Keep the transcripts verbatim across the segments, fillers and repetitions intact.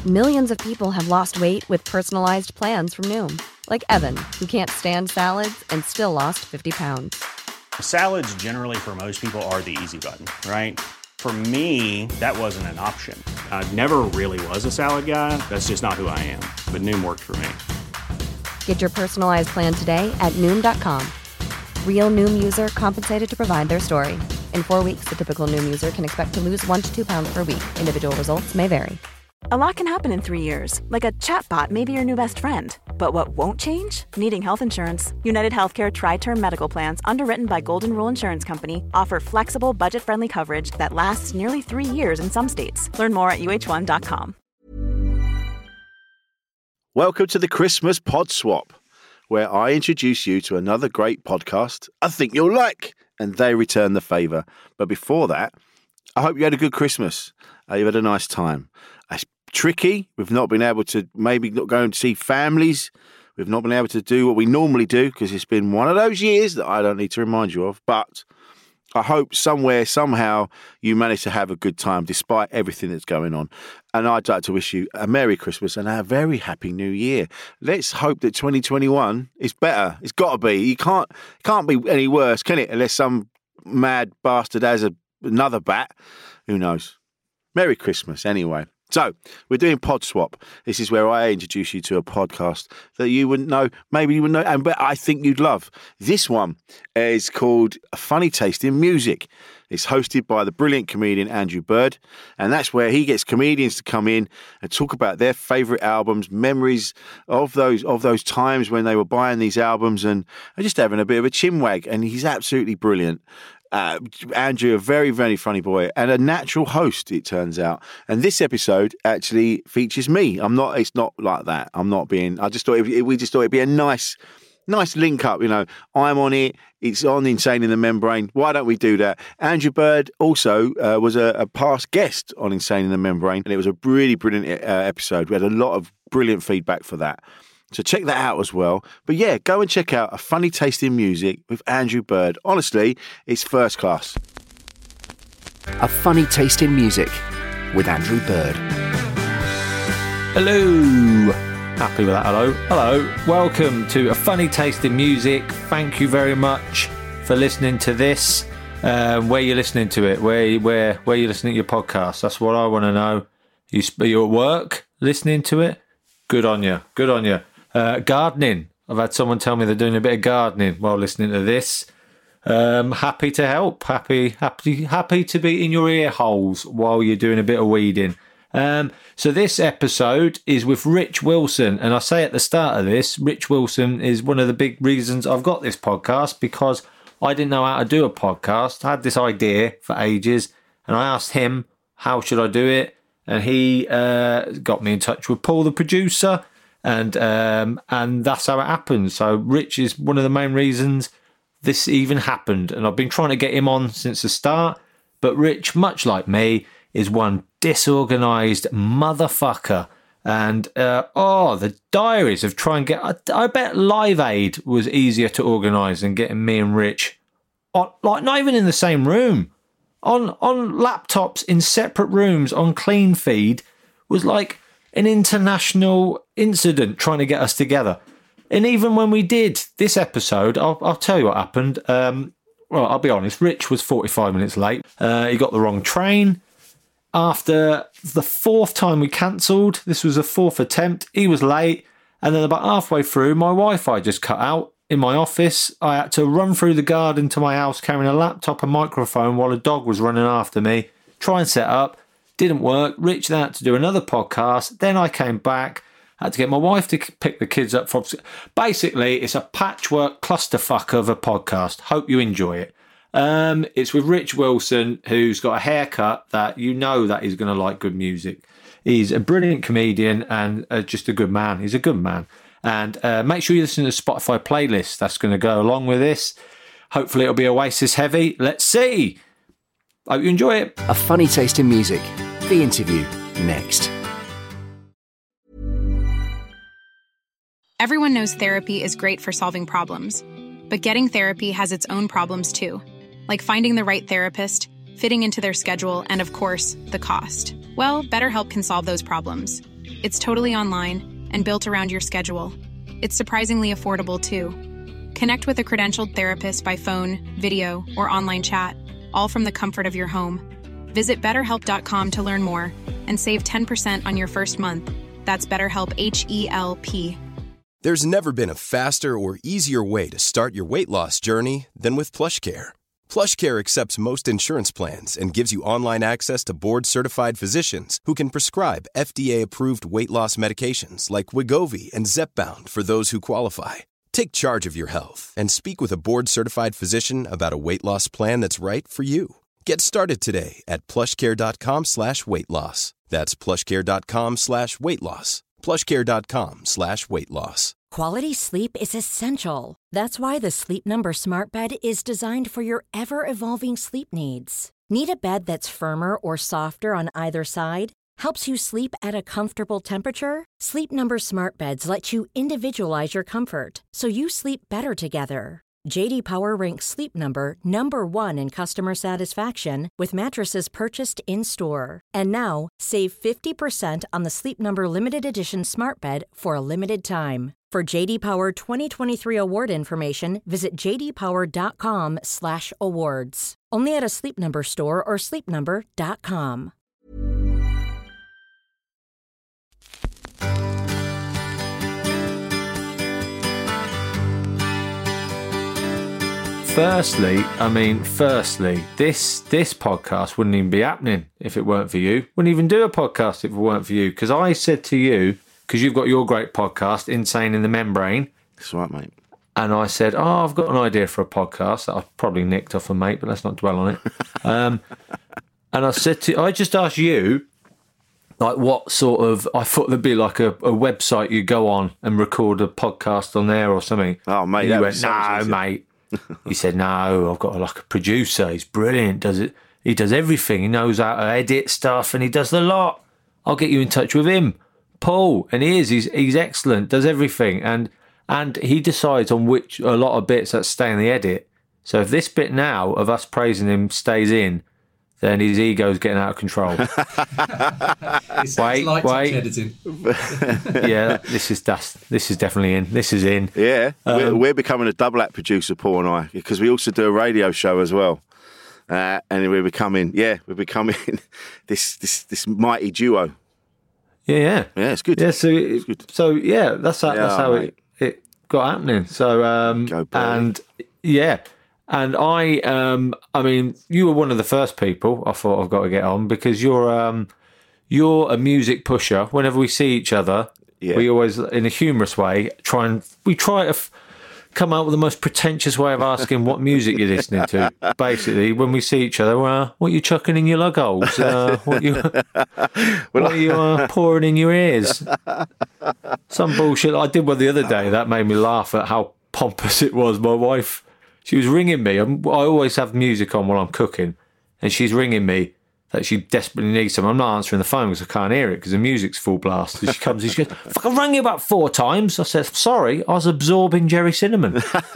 Millions of people have lost weight with personalized plans from Noom. Like Evan, who can't stand salads and still lost fifty pounds. Salads generally for most people are the easy button, right? For me, that wasn't an option. I never really was a salad guy. That's just not who I am. But Noom worked for me. Get your personalized plan today at Noom dot com. Real Noom user compensated to provide their story. In four weeks, the typical Noom user can expect to lose one to two pounds per week. Individual results may vary. A lot can happen in three years, like a chatbot may be your new best friend. But what won't change? Needing health insurance. United Healthcare Tri-Term Medical Plans, underwritten by Golden Rule Insurance Company, offer flexible, budget-friendly coverage that lasts nearly three years in some states. Learn more at U H one dot com. Welcome to the Christmas Pod Swap, where I introduce you to another great podcast I think you'll like, and they return the favour. But before that, I hope you had a good Christmas. Uh, you had a nice time. It's tricky. We've not been able to maybe not go and see families. We've not been able to do what we normally do because it's been one of those years that I don't need to remind you of. But I hope somewhere, somehow, you managed to have a good time despite everything that's going on. And I'd like to wish you a Merry Christmas and a very Happy New Year. Let's hope that twenty twenty-one is better. It's got to be. You can't, can't be any worse, can it? Unless some mad bastard has a, another bat. Who knows? Merry Christmas, anyway. So, we're doing Pod Swap. This is where I introduce you to a podcast that you wouldn't know, maybe you wouldn't know, and but I think you'd love. This one is called A Funny Taste in Music. It's hosted by the brilliant comedian Andrew Bird, and that's where he gets comedians to come in and talk about their favourite albums, memories of those of those times when they were buying these albums and just having a bit of a chinwag, and he's absolutely brilliant. Uh, Andrew, a very, very funny boy and a natural host, it turns out. And this episode actually features me. I'm not, it's not like that. I'm not being, I just thought, it, we just thought it'd be a nice, nice link up. You know, I'm on it. It's on Insane in the Membrane. Why don't we do that? Andrew Bird also uh, was a, a past guest on Insane in the Membrane. And it was a really brilliant uh, episode. We had a lot of brilliant feedback for that. So check that out as well. But yeah, go and check out A Funny Taste in Music with Andrew Bird. Honestly, it's first class. A Funny Taste in Music with Andrew Bird. Hello. Happy with that. Hello. Hello. Welcome to A Funny Taste in Music. Thank you very much for listening to this. Um, where you're listening to it, where where where you're listening to your podcast. That's what I want to know. You, you're at work listening to it. Good on you. Good on you. Uh, gardening. I've had someone tell me they're doing a bit of gardening while listening to this. Um, happy to help. Happy, happy, happy to be in your ear holes while you're doing a bit of weeding. Um, so this episode is with Rich Wilson, and I say at the start of this, Rich Wilson is one of the big reasons I've got this podcast because I didn't know how to do a podcast. I had this idea for ages, and I asked him how should I do it, and he uh, got me in touch with Paul, the producer. And um, and that's how it happened. So Rich is one of the main reasons this even happened. And I've been trying to get him on since the start. But Rich, much like me, is one disorganised motherfucker. And, uh, oh, the diaries of trying to get... I, I bet Live Aid was easier to organise than getting me and Rich, on, like, not even in the same room. On, on laptops in separate rooms on Clean Feed was like an international incident trying to get us together. And even when we did this episode, I'll, I'll tell you what happened. Um, well, I'll be honest, Rich was forty-five minutes late. Uh, he got the wrong train. After the fourth time we cancelled, this was a fourth attempt, he was late. And then about halfway through, my Wi-Fi just cut out in my office. I had to run through the garden to my house carrying a laptop and microphone while a dog was running after me. Try and set up. Didn't work. Rich then had to do another podcast. Then I came back. Had to get my wife to pick the kids up from... Basically, it's a patchwork clusterfuck of a podcast. Hope you enjoy it. Um, it's with Rich Wilson, who's got a haircut that you know that he's going to like good music. He's a brilliant comedian and uh, just a good man. He's a good man. And uh, make sure you listen to the Spotify playlist that's going to go along with this. Hopefully it'll be Oasis heavy. Let's see. Hope you enjoy it. A Funny Taste in Music. The interview next. Everyone knows therapy is great for solving problems, but getting therapy has its own problems too, like finding the right therapist, fitting into their schedule, and of course, the cost. Well, BetterHelp can solve those problems. It's totally online and built around your schedule. It's surprisingly affordable, too. Connect with a credentialed therapist by phone, video, or online chat, all from the comfort of your home. Visit better help dot com to learn more and save ten percent on your first month. That's BetterHelp, H E L P. There's never been a faster or easier way to start your weight loss journey than with PlushCare. PlushCare accepts most insurance plans and gives you online access to board-certified physicians who can prescribe F D A-approved weight loss medications like Wegovy and Zepbound for those who qualify. Take charge of your health and speak with a board-certified physician about a weight loss plan that's right for you. Get started today at plushcare.com slash weight loss. That's plushcare.com slash weight loss. plushcare.com slash weight loss. Quality sleep is essential. That's why the Sleep Number Smart Bed is designed for your ever-evolving sleep needs. Need a bed that's firmer or softer on either side? Helps you sleep at a comfortable temperature? Sleep Number Smart Beds let you individualize your comfort, so you sleep better together. J D Power ranks Sleep Number number one in customer satisfaction with mattresses purchased in-store. And now, save fifty percent on the Sleep Number Limited Edition Smart Bed for a limited time. For J D Power twenty twenty-three award information, visit j d power dot com slash awards. Only at a Sleep Number store or sleep number dot com. Firstly, I mean, firstly, this this podcast wouldn't even be happening if it weren't for you. Wouldn't even do a podcast if it weren't for you. Because I said to you, because you've got your great podcast, Insane in the Membrane. That's right, mate. And I said, oh, I've got an idea for a podcast that I've probably nicked off a mate, but let's not dwell on it. um, and I said to I just asked you, like, what sort of, I thought there'd be like a, a website you go on and record a podcast on there or something. Oh, mate. And you that went, was so no, easy. mate. He said, no, I've got like a producer. He's brilliant. Does it? He does everything. He knows how to edit stuff and he does the lot. I'll get you in touch with him. Paul. And he is. He's, he's excellent. Does everything. And and he decides on which, a lot of bits that stay in the edit. So if this bit now of us praising him stays in, then his ego's getting out of control. wait, like wait. Editing. Yeah, this is that's, this is definitely in. This is in. Yeah, Um, we're, we're becoming a double act producer, Paul and I, because we also do a radio show as well. Uh, and we're becoming, yeah, we're becoming this this this mighty duo. Yeah, yeah. Yeah, it's good. Yeah, so It's good. so yeah, that's how, Yeah, that's how mate. it, it got happening. So um Go, Paul. and yeah, and I um I mean, you were one of the first people I thought I've got to get on because you're um you're a music pusher. Whenever we see each other, Yeah. we always, in a humorous way, try and we try to f- come out with the most pretentious way of asking what music you're listening to. Basically, when we see each other, well, what are you chucking in your lug holes? Uh, what you what are you uh, pouring in your ears? Some bullshit. I did one the other day that made me laugh at how pompous it was. My wife, she was ringing me. I'm, I always have music on while I'm cooking, and she's ringing me that she desperately needs some. I'm not answering the phone because I can't hear it because the music's full blast. So she comes and she goes, fuck, I rang you about four times. I said, sorry, I was absorbing Jerry Cinnamon.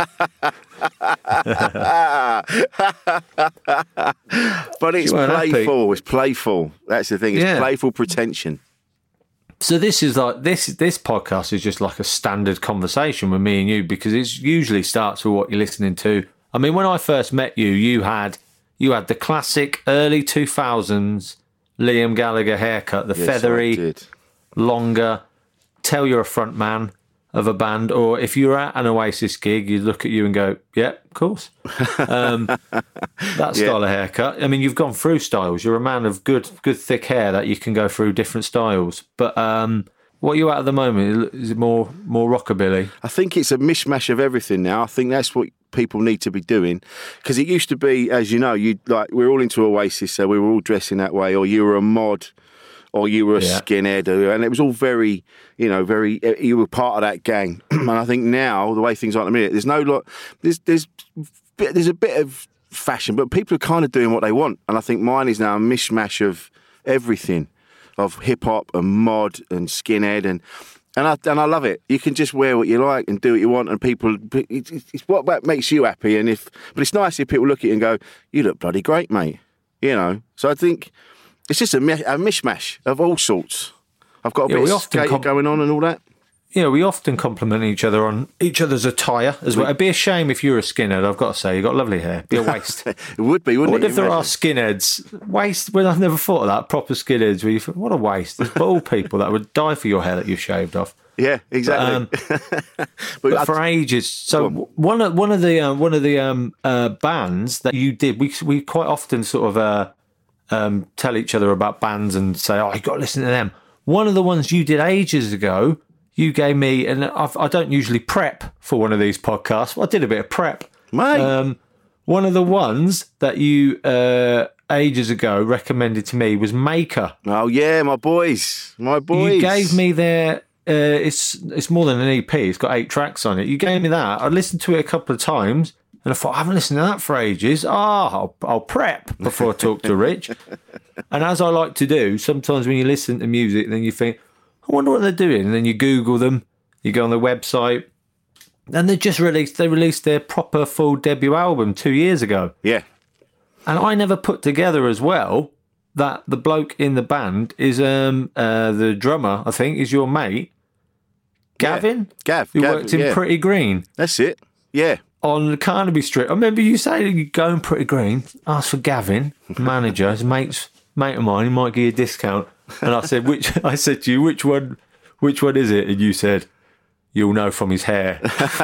But it's You weren't happy. playful. It's playful. That's the thing. It's Yeah. playful pretension. So this is like this this podcast is just like a standard conversation with me and you because it usually starts with what you're listening to. I mean, when I first met you, you had you had the classic early two thousands Liam Gallagher haircut, the Yes, feathery, I did. longer. Tell you're a front man of a band, or if you're at an Oasis gig, you look at you and go, "Yeah, of course." Um, that style of haircut. I mean, you've gone through styles. You're a man of good, good thick hair that you can go through different styles. But um, what are you at at the moment? Is it more, more rockabilly? I think it's a mishmash of everything now. I think that's what people need to be doing because it used to be, as you know, you like we're all into Oasis, so we were all dressing that way, or you were a mod, or you were a Yeah. skinhead, and it was all very, you know, very. You were part of that gang, and I think now the way things are at the minute, there's no lot. There's there's there's a bit of fashion, but people are kind of doing what they want, and I think mine is now a mishmash of everything, of hip hop and mod and skinhead and. And I and I love it. You can just wear what you like and do what you want, and people. It's, it's what what makes you happy. And if, but it's nice if people look at you and go, "You look bloody great, mate." You know. So I think it's just a, mi- a mishmash of all sorts. I've got a Yeah, bit we of often skating com- going on and all that. Yeah, we often compliment each other on each other's attire as well. It'd be a shame if you were a skinhead, I've got to say. You've got lovely hair. It'd be a waste. It would be, wouldn't What it? if there are Imagine. skinheads? Waste? Well, I've never thought of that. Proper skinheads. Where you think, what a waste. There's bald people that would die for your hair that you've shaved off. Yeah, exactly. Um, but But I- for ages, so one of one of the uh, one of the um, uh, bands that you did, we we quite often sort of uh, um, tell each other about bands and say, "Oh, you got to listen to them." One of the ones you did ages ago, you gave me, and I've, I don't usually prep for one of these podcasts, but I did a bit of prep. Mate. Um, one of the ones that you uh, ages ago recommended to me was Maker. oh, yeah, my boys. My boys. You gave me their. Uh, it's it's more than an E P. It's got eight tracks on it. You gave me that. I listened to it a couple of times, and I thought I haven't listened to that for ages. Ah, I'll, I'll prep before I talk to Rich. And as I like to do, sometimes when you listen to music, then you think, I wonder what they're doing. And then you Google them. You go on the website, and they just released. They released their proper full debut album two years ago. Yeah. And I never put together as well that the bloke in the band is um uh, the drummer. I think is your mate. Gavin? Gav. Who Gav, worked in yeah. Pretty Green That's it. Yeah. on Carnaby Street. I remember you saying you go in Pretty Green, ask for Gavin, manager, his mate's mate of mine, he might give you a discount. And I said, which I said to you, which one which one is it? And you said, you'll know from his hair.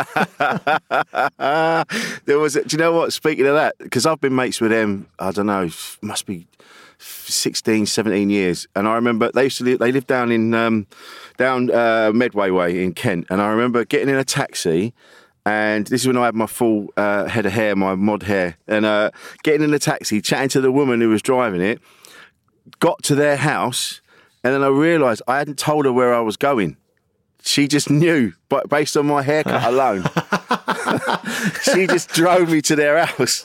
There was, do you know what? Speaking of that, because I've been mates with them, I don't know, must be sixteen, seventeen years. And I remember they used to live, they lived down in, um, down uh, Medway Way in Kent. And I remember getting in a taxi, and this is when I had my full uh, head of hair, my mod hair, and uh, getting in a taxi, chatting to the woman who was driving it, got to their house, and then I realised I hadn't told her where I was going. She just knew, but based on my haircut alone. She just drove me to their house.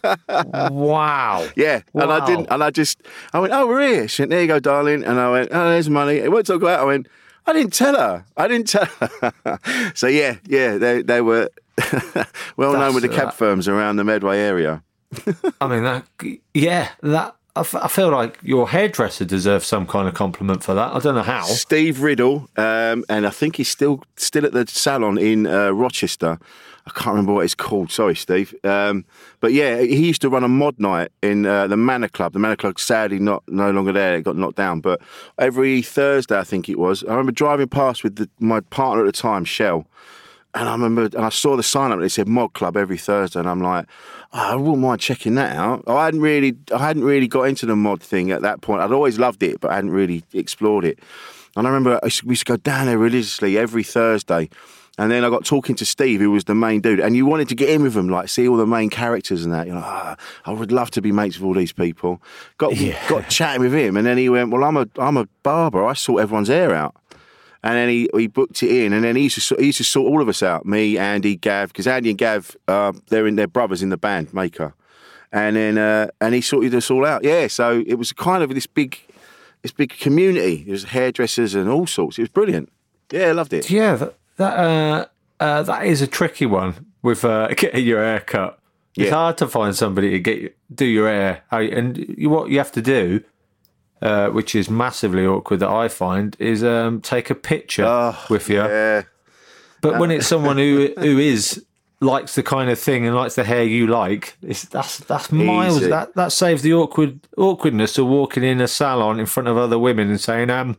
Wow. Yeah, and I Wow. didn't, and I just, I went, oh, we're here. She went, there you go, darling. And I went, oh, there's money. It won't talk about it. I went, I didn't tell her. I didn't tell her. So yeah, yeah, they they were well known That's- with the cab that- firms around the Medway area. I mean, that, yeah, that. I, f- I feel like your hairdresser deserves some kind of compliment for that. I don't know how. Steve Riddle, um, and I think he's still still at the salon in uh, Rochester. I can't remember what it's called. Sorry, Steve. Um, but yeah, he used to run a mod night in uh, the Manor Club. The Manor Club, sadly, not no longer there. It got knocked down. But every Thursday, I think it was, I remember driving past with the, my partner at the time, Shell. And I remember, and I saw the sign up and it said Mod Club every Thursday, and I'm like, oh, I wouldn't mind checking that out. I hadn't really, I hadn't really got into the mod thing at that point. I'd always loved it, but I hadn't really explored it. And I remember I used to, we used to go down there religiously every Thursday. And then I got talking to Steve, who was the main dude, and you wanted to get in with him, like see all the main characters and that. You're like, ah, I would love to be mates with all these people. Got Yeah. got chatting with him, and then he went, well, I'm a I'm a barber. I sort everyone's hair out. And then he, he booked it in, and then he used to sort, he used to sort all of us out, me, Andy, Gav, because Andy and Gav, uh, they're in their brothers in the band, Maker, and then uh, and he sorted us all out. Yeah, so it was kind of this big, this big community. There was hairdressers and all sorts. It was brilliant. Yeah, I loved it. Yeah, that that, uh, uh, that is a tricky one with uh, getting your hair cut. It's Yeah. hard to find somebody to get you, do your hair, How- and you, what you have to do, uh, which is massively awkward that I find, is um, take a picture Oh, with you. Yeah, But when it's someone who who is likes the kind of thing and likes the hair you like, it's that's that's miles. Easy. That that saves the awkward awkwardness of walking in a salon in front of other women and saying, um,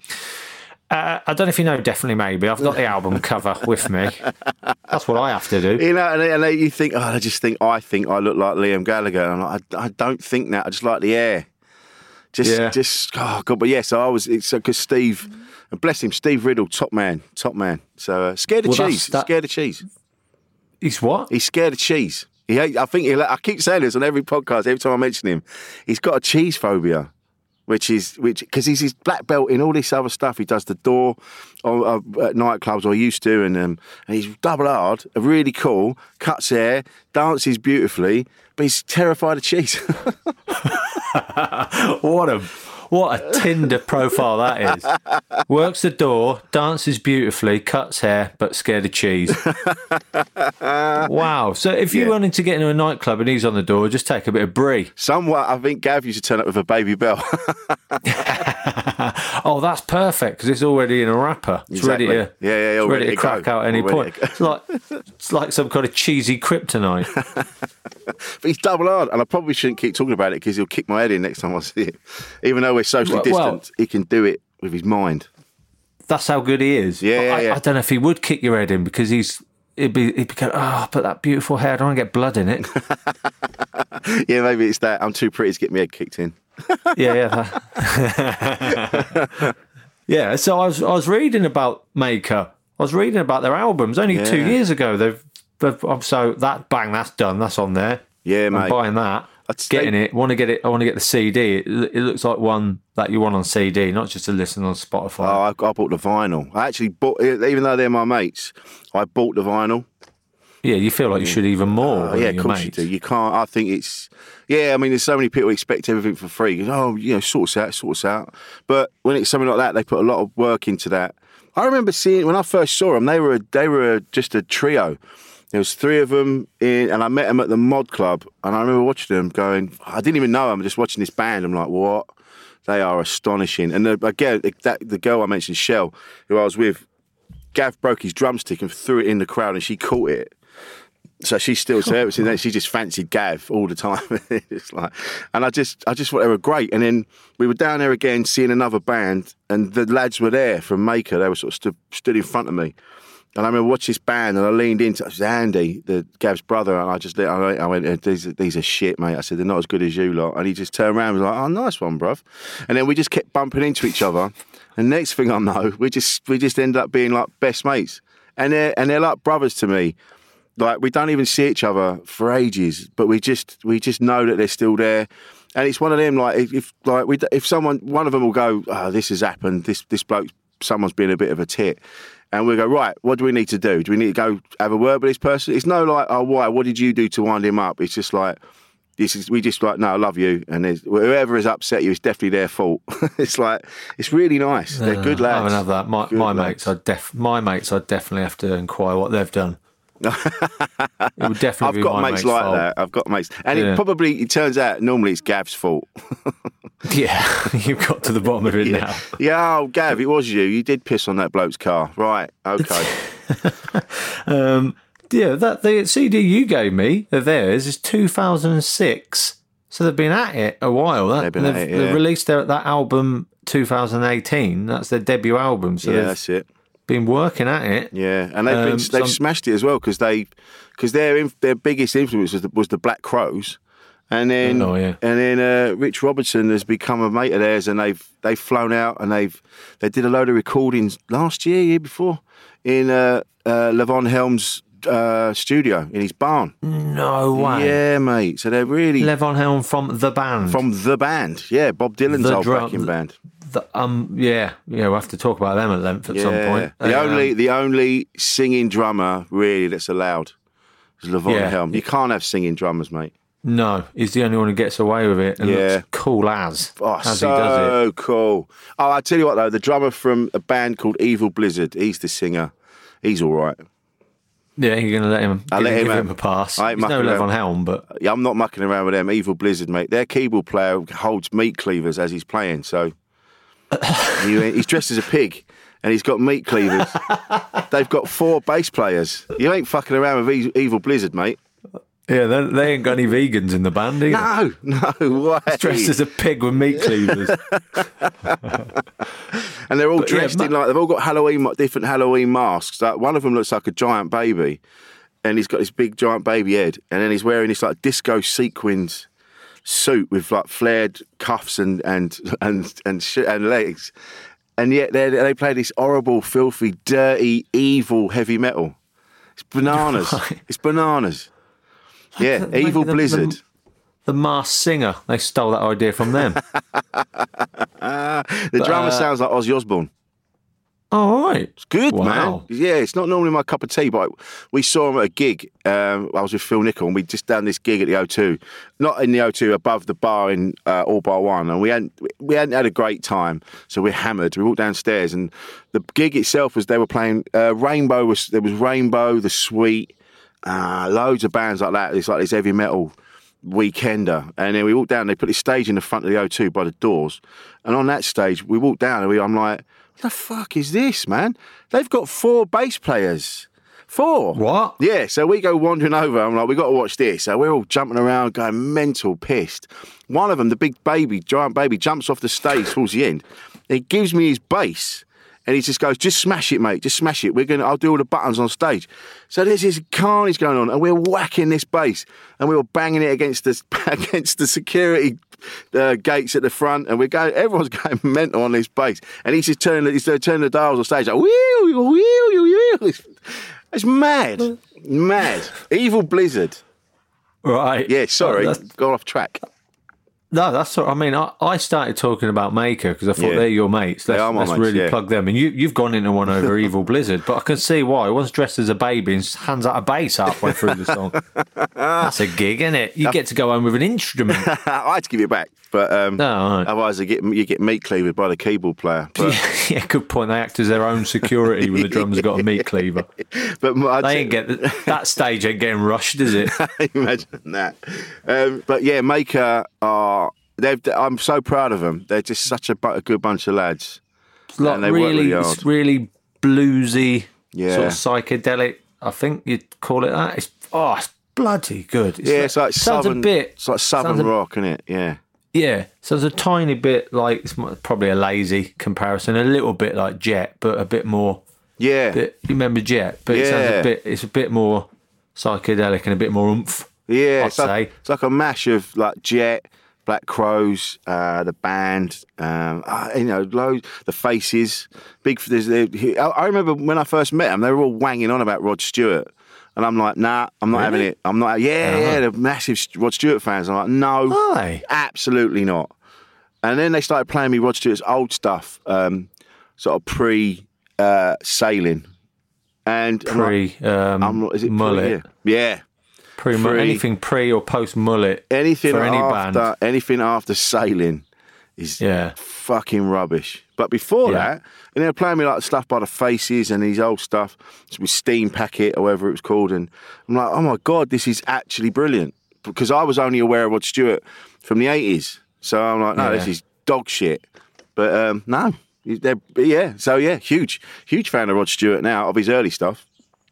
uh, I don't know if you know, definitely maybe I've got the album cover with me. That's what I have to do. you know, and, and then you think, oh, I just think I think I look like Liam Gallagher, and I'm like, I, I don't think that. I just like the hair. Just, Yeah. just, oh god! But yeah, so I was, it's because Steve, and bless him, Steve Riddle, top man, top man. So uh, scared of Well, that's- cheese, that- scared of cheese. He's what? He's scared of cheese. He, hate- I think he, I keep saying this on every podcast. Every time I mention him, he's got a cheese phobia, which is which because he's his black belt in all this other stuff. He does the door or, uh, at nightclubs, or used to, and um, and he's double hard, really cool, cuts hair, dances beautifully, but he's terrified of cheese. What a what a Tinder profile that is. Works the door, dances beautifully, cuts hair, but scared of cheese. Wow. So if you Yeah. wanted to get into a nightclub and he's on the door, just take a bit of brie. Somewhat, I think Gav used to turn up with a Baby Bell. Oh, oh, that's perfect because it's already in a wrapper. It's Exactly. ready to, Yeah, yeah, it's all ready ready to to crack go. out any All ready point. to go. It's like it's like some kind of cheesy kryptonite. But he's double hard, and I probably shouldn't keep talking about it because he'll kick my head in next time I see him. Even though we're socially Well- distant, well- he can do it with his mind. That's how good he is. Yeah, But yeah, I, yeah. I don't know if he would kick your head in because he's he'd be he'd be going, oh, but that beautiful hair, I don't want to get blood in it. Yeah, maybe it's that. I'm too pretty to get my head kicked in. yeah, yeah. that- yeah, so I was I was reading about Maker. I was reading about their albums only Yeah. two years ago. They've, they've I'm so that bang, that's done. That's on there. Yeah, I'm mate. buying that. I'd say- Getting it. Want to get it. I want to get the C D. It, it looks like one that you want on C D, not just to listen on Spotify. Oh, I, I bought the vinyl. I actually bought, even though they're my mates, I bought the vinyl. Yeah, you feel like you should even more. Oh, than yeah, of your course you mates. do. You can't. I think it's. Yeah, I mean, there's so many people who expect everything for free. You go, oh, you know, sort us out, sort us out. But when it's something like that, they put a lot of work into that. I remember seeing when I first saw them. They were a, they were a, just a trio. There was three of them in, and I met them at the Mod Club. And I remember watching them, going, I didn't even know them. I'm just watching this band. I'm like, what? They are astonishing. And the, again, that, the girl I mentioned, Shell, who I was with, Gav broke his drumstick and threw it in the crowd, and she caught it. So she's still so ever since then she just fancied Gav all the time. It's like, and I just I just thought they were great. And then we were down there again seeing another band, and the lads were there from Maker. They were sort of stood, stood in front of me, and I remember watching this band, and I leaned into it was Andy, the Gav's brother, and I just I went, these these are shit, mate. I said they're not as good as you lot, and he just turned around and was like, oh, nice one, bruv. And then we just kept bumping into each other, and next thing I know, we just we just ended up being like best mates, and they're and they're like brothers to me. Like, we don't even see each other for ages, but we just we just know that they're still there. And it's one of them, like, if, if like we if someone, one of them will go, oh, this has happened, this this bloke, someone's been a bit of a tit. And we'll go, right, what do we need to do? Do we need to go have a word with this person? It's no like, oh, why? What did you do to wind him up? It's just like, this is, we just like, no, I love you. And there's, whoever has upset you, it's definitely their fault. It's like, it's really nice. They're good lads. I haven't have that. My, Good my lads. mates, I def my mates, I definitely have to inquire what they've done. It would definitely I've be got my mates mate's like fault. that. I've got mates. And Yeah. it probably, it turns out, normally it's Gav's fault. Yeah, you've got to the bottom of it Yeah. now. Yeah, oh, Gav, it was you. You did piss on that bloke's car. Right, okay. Um, yeah, that the C D you gave me of theirs is two thousand six. So they've been at it a while. That, They've been at they've, it, they've yeah. released their, that album two thousand eighteen. That's their debut album. So yeah, they've that's it. been working at it. Yeah, and they've, been, Um, they've some- smashed it as well because they, because their inf- their biggest influence was the, was the Black Crows, and then Oh, yeah. and then uh, Rich Robertson has become a mate of theirs, and they've they've flown out and they've they did a load of recordings last year, year before, in uh, uh, Levon Helm's uh, studio in his barn. No way. Yeah, mate. So they're really Levon Helm from the band. from the band. Yeah, Bob Dylan's The old drum- backing band. The, um, yeah, yeah, we'll have to talk about them at length at some point. The Um, only the only singing drummer really that's allowed is Levon Yeah. Helm. You can't have singing drummers, mate. No, he's the only one who gets away with it and Yeah. looks cool as, Oh, as he does it. so cool. Oh, I tell you what though, the drummer from a band called Evil Blizzard, he's the singer. He's all right. Yeah, you're going to let him, I'll give, let him give have- him a pass. I ain't He's no mucking Levon around. Helm, but Yeah, I'm not mucking around with them. Evil Blizzard, mate. Their keyboard player holds meat cleavers as he's playing, so he- he's dressed as a pig and he's got meat cleavers. They've got four bass players. You ain't fucking around with E- Evil Blizzard, mate. yeah, they, they ain't got any vegans in the band either. No, no way. He's dressed as a pig with meat cleavers. And they're all But, yeah, dressed ma- in like they've all got Halloween, different Halloween masks. Like one of them looks like a giant baby, and he's got this big giant baby head, and then he's wearing this like disco sequins suit with like flared cuffs and and and and sh- and legs, and yet they they play this horrible, filthy, dirty, evil heavy metal. It's bananas. Right. It's bananas. Yeah, Maybe Evil the- Blizzard. The, the Masked Singer, they stole that idea from them. The drummer uh, sounds like Ozzy Osbourne. All right. It's good, Wow. man. Yeah, it's not normally my cup of tea, but we saw him at a gig. Um, I was with Phil Nicol, and we just done this gig at the O two, not in the O two, above the bar in uh, All Bar One, and we hadn't we hadn't had a great time, so we're hammered. We walked downstairs, and the gig itself was they were playing uh, Rainbow. Was there was Rainbow, The Sweet, uh, loads of bands like that. It's like this heavy metal weekender. And then we walked down, they put this stage in the front of the O two by the doors. And on that stage, we walked down and we, I'm like, what the fuck is this, man? They've got four bass players. Four. What? Yeah, so we go wandering over. I'm like, we got to watch this. So we're all jumping around, going mental, pissed. One of them, the big baby, giant baby, jumps off the stage towards the end. He gives me his bass, and he just goes, "Just smash it, mate. Just smash it. We're gonna. I'll do all the buttons on stage." So there's this carnage going on, and we're whacking this bass, and we were banging it against the against the security uh, gates at the front, and we're going. Everyone's going mental on this bass, and he's just turning, he's turning the dials on stage like, wheel, wheel, wheel, wheel. It's mad, mad. Evil Blizzard. Right. Yeah, sorry, Oh, gone off track. No, that's what I mean. I, I started talking about Maker because I thought Yeah. they're your mates. Let's, They are my let's mates, really yeah. plug them. And you, you've gone into one over Evil Blizzard, but I can see why. One's dressed as a baby and hands out a bass halfway through the song. That's a gig, isn't it? You get to go home with an instrument. I had to give it back, but um, No, right. otherwise you get you get meat cleavered by the keyboard player. But, Yeah, good point. They act as their own security when the drums have got a meat cleaver. but I'd They say- ain't get the, that stage ain't getting rushed, is it? Imagine that. Um, but yeah, Maker are. They've, I'm so proud of them. They're just such a, bu- a good bunch of lads. Like And they work really, really hard. it's really bluesy, Yeah. sort of psychedelic. I think you'd call it that. It's oh, it's bloody good. It's Yeah, it's like sounds southern. a bit. It's like southern sounds a- rock, isn't it? Yeah. Yeah, sounds a tiny bit like it's probably a lazy comparison, a little bit like Jet, but a bit more. Yeah. Bit, you remember Jet, but it sounds Yeah. a bit. It's a bit more psychedelic and a bit more oomph. Yeah. I'd It's like, say. it's like a mash of like Jet, Black Crows, uh, the band, um, uh, you know, loads, the Faces. Big. There's, I I remember when I first met them, they were all wanging on about Rod Stewart. And I'm like, nah, I'm not Really? having it. I'm not, yeah, Uh-huh. yeah, they're massive Rod Stewart fans. I'm like, no, Are they? absolutely not. And then they started playing me Rod Stewart's old stuff, um, sort of pre uh, sailing. And I'm like, Pre um, I'm not, is it mullet. Pre, yeah. yeah. Pre, Pre- anything pre or post mullet. Anything for any after band. anything after sailing is Yeah. fucking rubbish. But before Yeah. that, and they were playing me like stuff by the Faces and these old stuff with Steam Packet or whatever it was called, and I'm like, oh my god, this is actually brilliant, because I was only aware of Rod Stewart from the eighties, so I'm like, no, Yeah. this is dog shit. But um, no, they're, yeah, so yeah, huge, huge fan of Rod Stewart now, of his early stuff.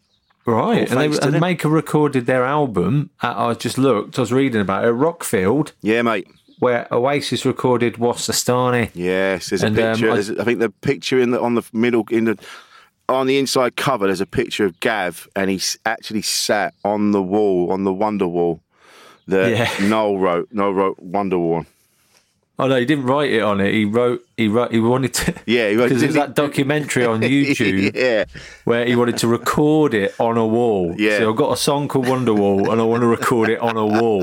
Right, and, they, thanks to and them. Maker recorded their album. At, I just looked, I was reading about it, at Rockfield, Yeah, mate. where Oasis recorded Wasserstani. Yes, there's a And, um, picture. I- there's, I think the picture in the on the middle in the on the inside cover. There's a picture of Gav, and he's actually sat on the wall on the Wonderwall that Yeah. Noel wrote. Noel wrote Wonderwall. Oh no, he didn't write it on it. He wrote. He wrote. He wanted to. Yeah, he wrote- because there's that documentary on YouTube yeah, where he wanted to record it on a wall. Yeah. So I've got a song called Wonderwall, and I want to record it on a wall.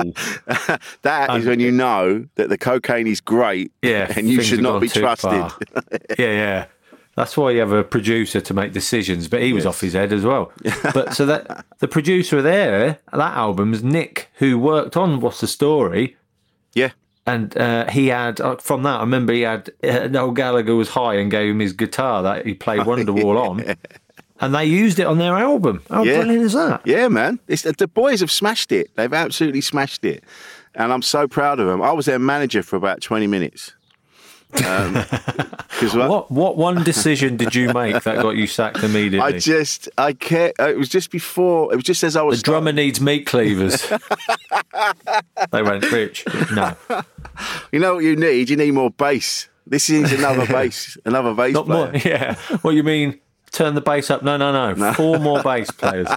that is And- when you know that the cocaine is great. Yeah, and you things should have not gone be too trusted. far. Yeah, yeah. That's why you have a producer to make decisions, but he was off his head as well. But so that the producer there, that album is Nick, who worked on What's the Story, Yeah, and uh, he had uh, from that. I remember he had uh, Noel Gallagher was high and gave him his guitar that he played Wonderwall on, and they used it on their album. How Yeah. brilliant is that? yeah, man. It's, the boys have smashed it. They've absolutely smashed it, and I'm so proud of them. I was their manager for about twenty minutes. Um, 'cause What what one decision did you make that got you sacked immediately? I just, I can't. It was just before. It was just as I was. The drummer needs meat cleavers. They went, Rich, no. You know what you need? You need more bass. This is another bass, another bass Not player. more, yeah. What you mean? Turn the bass up? No, no, no. Four more bass players.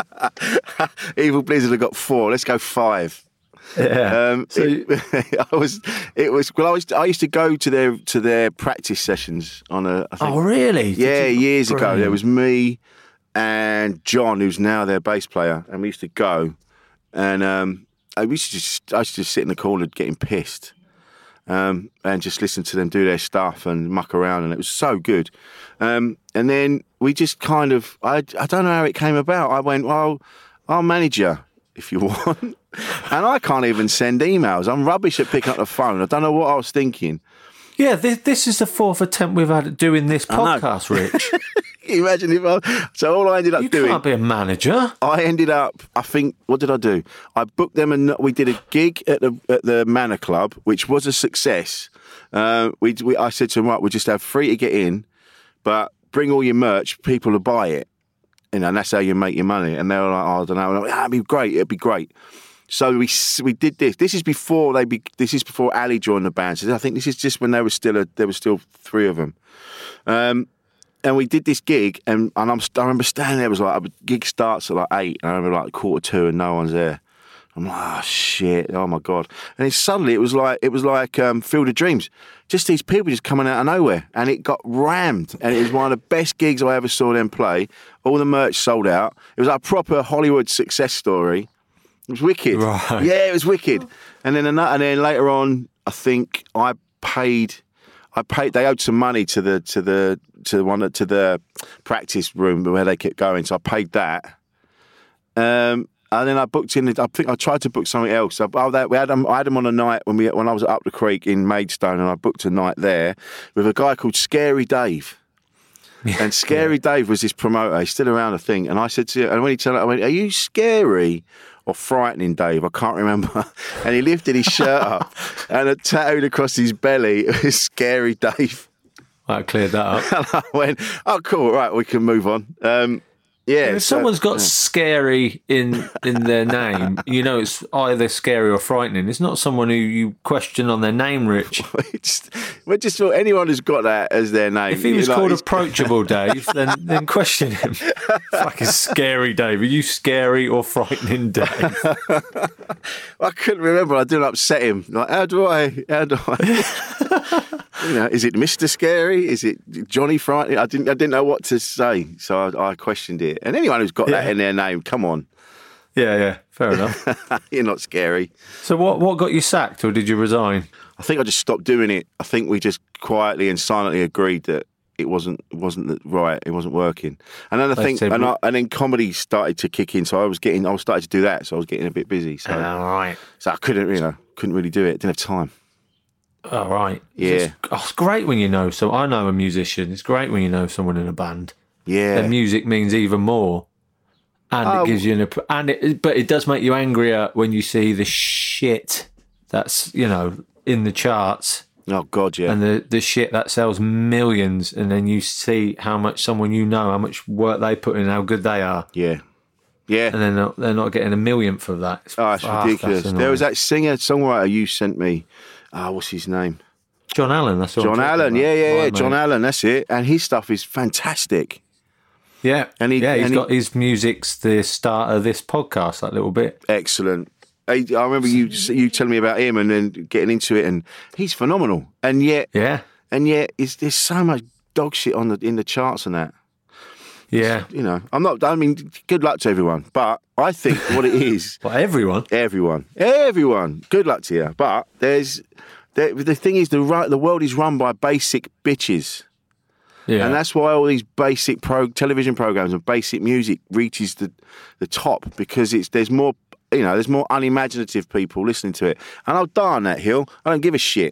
Evil Blizzard have got four. Let's go five. Yeah. Um, So- it, I was. It was. Well, I was. I used to go to their to their practice sessions on a. I think, oh, really? Did Yeah, you- years ago. Brilliant. There was me and John, who's now their bass player, and we used to go, and um, I used to just, I used to just sit in the corner getting pissed, um, and just listen to them do their stuff and muck around, and it was so good. Um, and then we just kind of, I, I don't know how it came about. I went, well, I'll manage you if you want, and I can't even send emails. I'm rubbish at picking up the phone. I don't know what I was thinking. Yeah, this, this is the fourth attempt we've had at doing this I know. podcast, Rich. you imagine if I... So all I ended up You doing... can't be a manager. I ended up, I think, what did I do? I booked them and we did a gig at the at the Manor Club, which was a success. Uh, we, we I said to them, right, we'll just have free to get in, but bring all your merch, people will buy it. You know, and that's how you make your money. And they were like, oh, I don't know. And I'm like, ah, it'd be great, it'd be great. So we we did this. This is before they. Be, this is before Ali joined the band. So I think this is just when there was still a, there was still three of them. Um, and we did this gig, and, and I'm, I remember standing there. It was like a gig starts at like eight. And I remember like quarter two, and no one's there. I'm like, oh shit! Oh my god! And then suddenly it was like it was like um, Field of Dreams. Just these people just coming out of nowhere, and it got rammed. And it was one of the best gigs I ever saw them play. All the merch sold out. It was like a proper Hollywood success story. It was wicked. Right. Yeah, it was wicked. And then another, and then later on, I think I paid. I paid. They owed some money to the to the to the one to the practice room where they kept going. So I paid that. Um, and then I booked in. I think I tried to book something else. I, oh, that, we had them. I had them on a night when we when I was at Up the Creek in Maidstone, and I booked a night there with a guy called Scary Dave. And Scary yeah. Dave was this promoter. He's still around, I think. And I said to him, and when he turned up, I went, "Are you scary or frightening, Dave?" I can't remember. And he lifted his shirt up, and it tattooed across his belly, it was Scary Dave. I cleared that up. And I went, "Oh, cool, right, we can move on." Um, yeah. If so, someone's got yeah. scary in in their name, you know it's either scary or frightening. It's not someone who you question on their name, Rich. we just, we just thought anyone who's got that as their name. If he was like, called he's... Approachable Dave, then then question him. Fucking Scary Dave. Are you scary or frightening Dave? I couldn't remember. I didn't upset him. Like, how do I? How do I? You know, is it Mister Scary? Is it Johnny Frightening? I didn't. I didn't know what to say, so I, I questioned it. And anyone who's got yeah. that in their name, come on. Yeah, yeah, fair enough. You're not scary. So what? What got you sacked, or did you resign? I think I just stopped doing it. I think we just quietly and silently agreed that it wasn't it wasn't right. It wasn't working. And then I think, and, I, and then comedy started to kick in. So I was getting, I was starting to do that. So I was getting a bit busy. So, all right. So I couldn't, you know, couldn't really do it. Didn't have time. All right. Yeah. It's, oh, it's great when you know. So I know a musician. It's great when you know someone in a band. Yeah. Their music means even more, and oh. it gives you an. And it, but it does make you angrier when you see the shit that's you know in the charts. Oh God, yeah. And the the shit that sells millions, and then you see how much someone you know, how much work they put in, how good they are. Yeah. Yeah. And they're not, they're not getting a millionth of that. It's, oh, it's oh, ridiculous. There was that singer, songwriter you sent me. Ah, oh, what's his name? John Allen. That's what John I'm Allen. about. Yeah, yeah, yeah. Right, John mate. Allen. That's it. And his stuff is fantastic. Yeah, and he, yeah, he's and got he, his music's the start of this podcast. That little bit. Excellent. I, I remember you you telling me about him and then getting into it, and he's phenomenal. And yet, yeah, and yet, it's, there's so much dog shit on the in the charts and that. Yeah, you know, I'm not. I mean, good luck to everyone, but I think what it is. Well, everyone, everyone, everyone. Good luck to you. But there's the the thing is the right. The world is run by basic bitches. Yeah. And that's why all these basic pro television programs and basic music reaches the the top, because it's there's more you know there's more unimaginative people listening to it. And I'll die on that hill. I don't give a shit.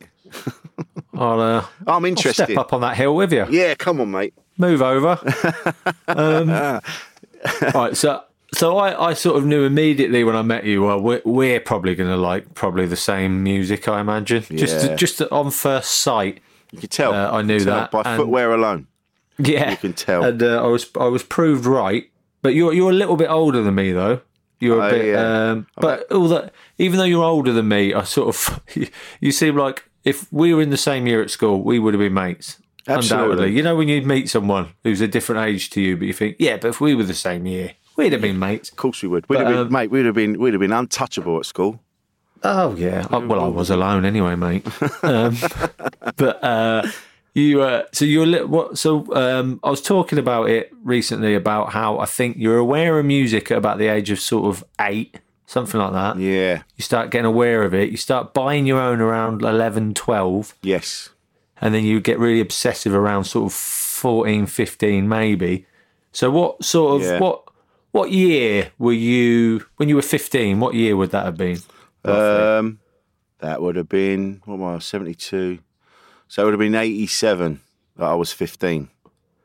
I'll, uh, I'm interested. I'll step up on that hill with you. Yeah, come on, mate. Move over. um, right, so so I, I sort of knew immediately when I met you. Well, we're, we're probably going to like probably the same music, I imagine. Yeah. Just just on first sight. You could tell. Uh, I knew tell that by and, footwear alone. Yeah, you can tell. And uh, I was I was proved right. But you're you're a little bit older than me though. You're a oh, bit. Yeah. Um, but all that, even though you're older than me, I sort of you, you seem like if we were in the same year at school, we would have been mates. Absolutely. Undoubtedly. You know when you meet someone who's a different age to you, but you think, yeah, but if we were the same year, we'd have been mates. Of course we would. We'd but, have been, um, mate. We'd have been. We'd have been untouchable at school. Oh yeah. I, well, I was alone anyway, mate. um, but uh, you. Uh, so you're. Li- what? So um, I was talking about it recently about how I think you're aware of music at about the age of sort of eight, something like that. Yeah. You start getting aware of it. You start buying your own around eleven, twelve. Yes. And then you get really obsessive around sort of fourteen, fifteen maybe. So what sort of, yeah. what what year were you, when you were fifteen, what year would that have been? Um, that would have been, what am I, seventy-two. So it would have been eighty-seven that I was fifteen.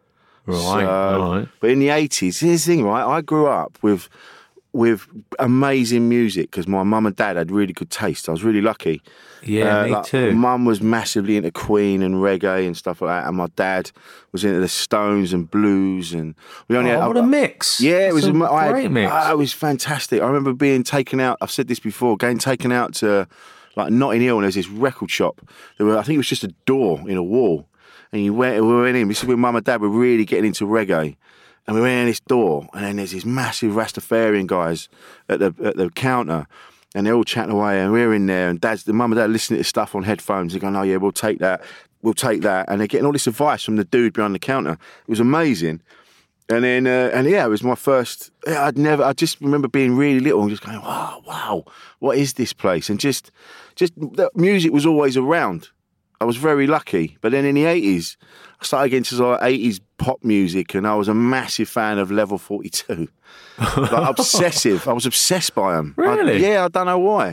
Right, So, right. But in the eighties, here's the thing, right? I grew up with with amazing music because my mum and dad had really good taste. I was really lucky. Yeah, Uh, me like, too. Mum was massively into Queen and reggae and stuff like that, and my dad was into the Stones and blues. And we only Oh, had, what a mix. Yeah, it That's was a I had- great mix. ah, it was fantastic. I remember being taken out. I've said this before. Getting taken out to like Notting Hill, and there's this record shop. There were, I think it was just a door in a wall, and you went. We went in. This is when Mum and Dad were really getting into reggae. And we went in this door, and then there's these massive Rastafarian guys at the at the counter, and they're all chatting away, and we're in there, and Dad's, the mum and dad listening to stuff on headphones. They're going, "Oh yeah, we'll take that, we'll take that," and they're getting all this advice from the dude behind the counter. It was amazing. And then, uh, and yeah, it was my first. I'd never. I just remember being really little and just going, "Wow, wow, what is this place?" And just, just the music was always around. I was very lucky. But then in the eighties, I started getting into like eighties pop music, and I was a massive fan of Level forty-two. Like obsessive. I was obsessed by them. Really? I, yeah, I don't know why.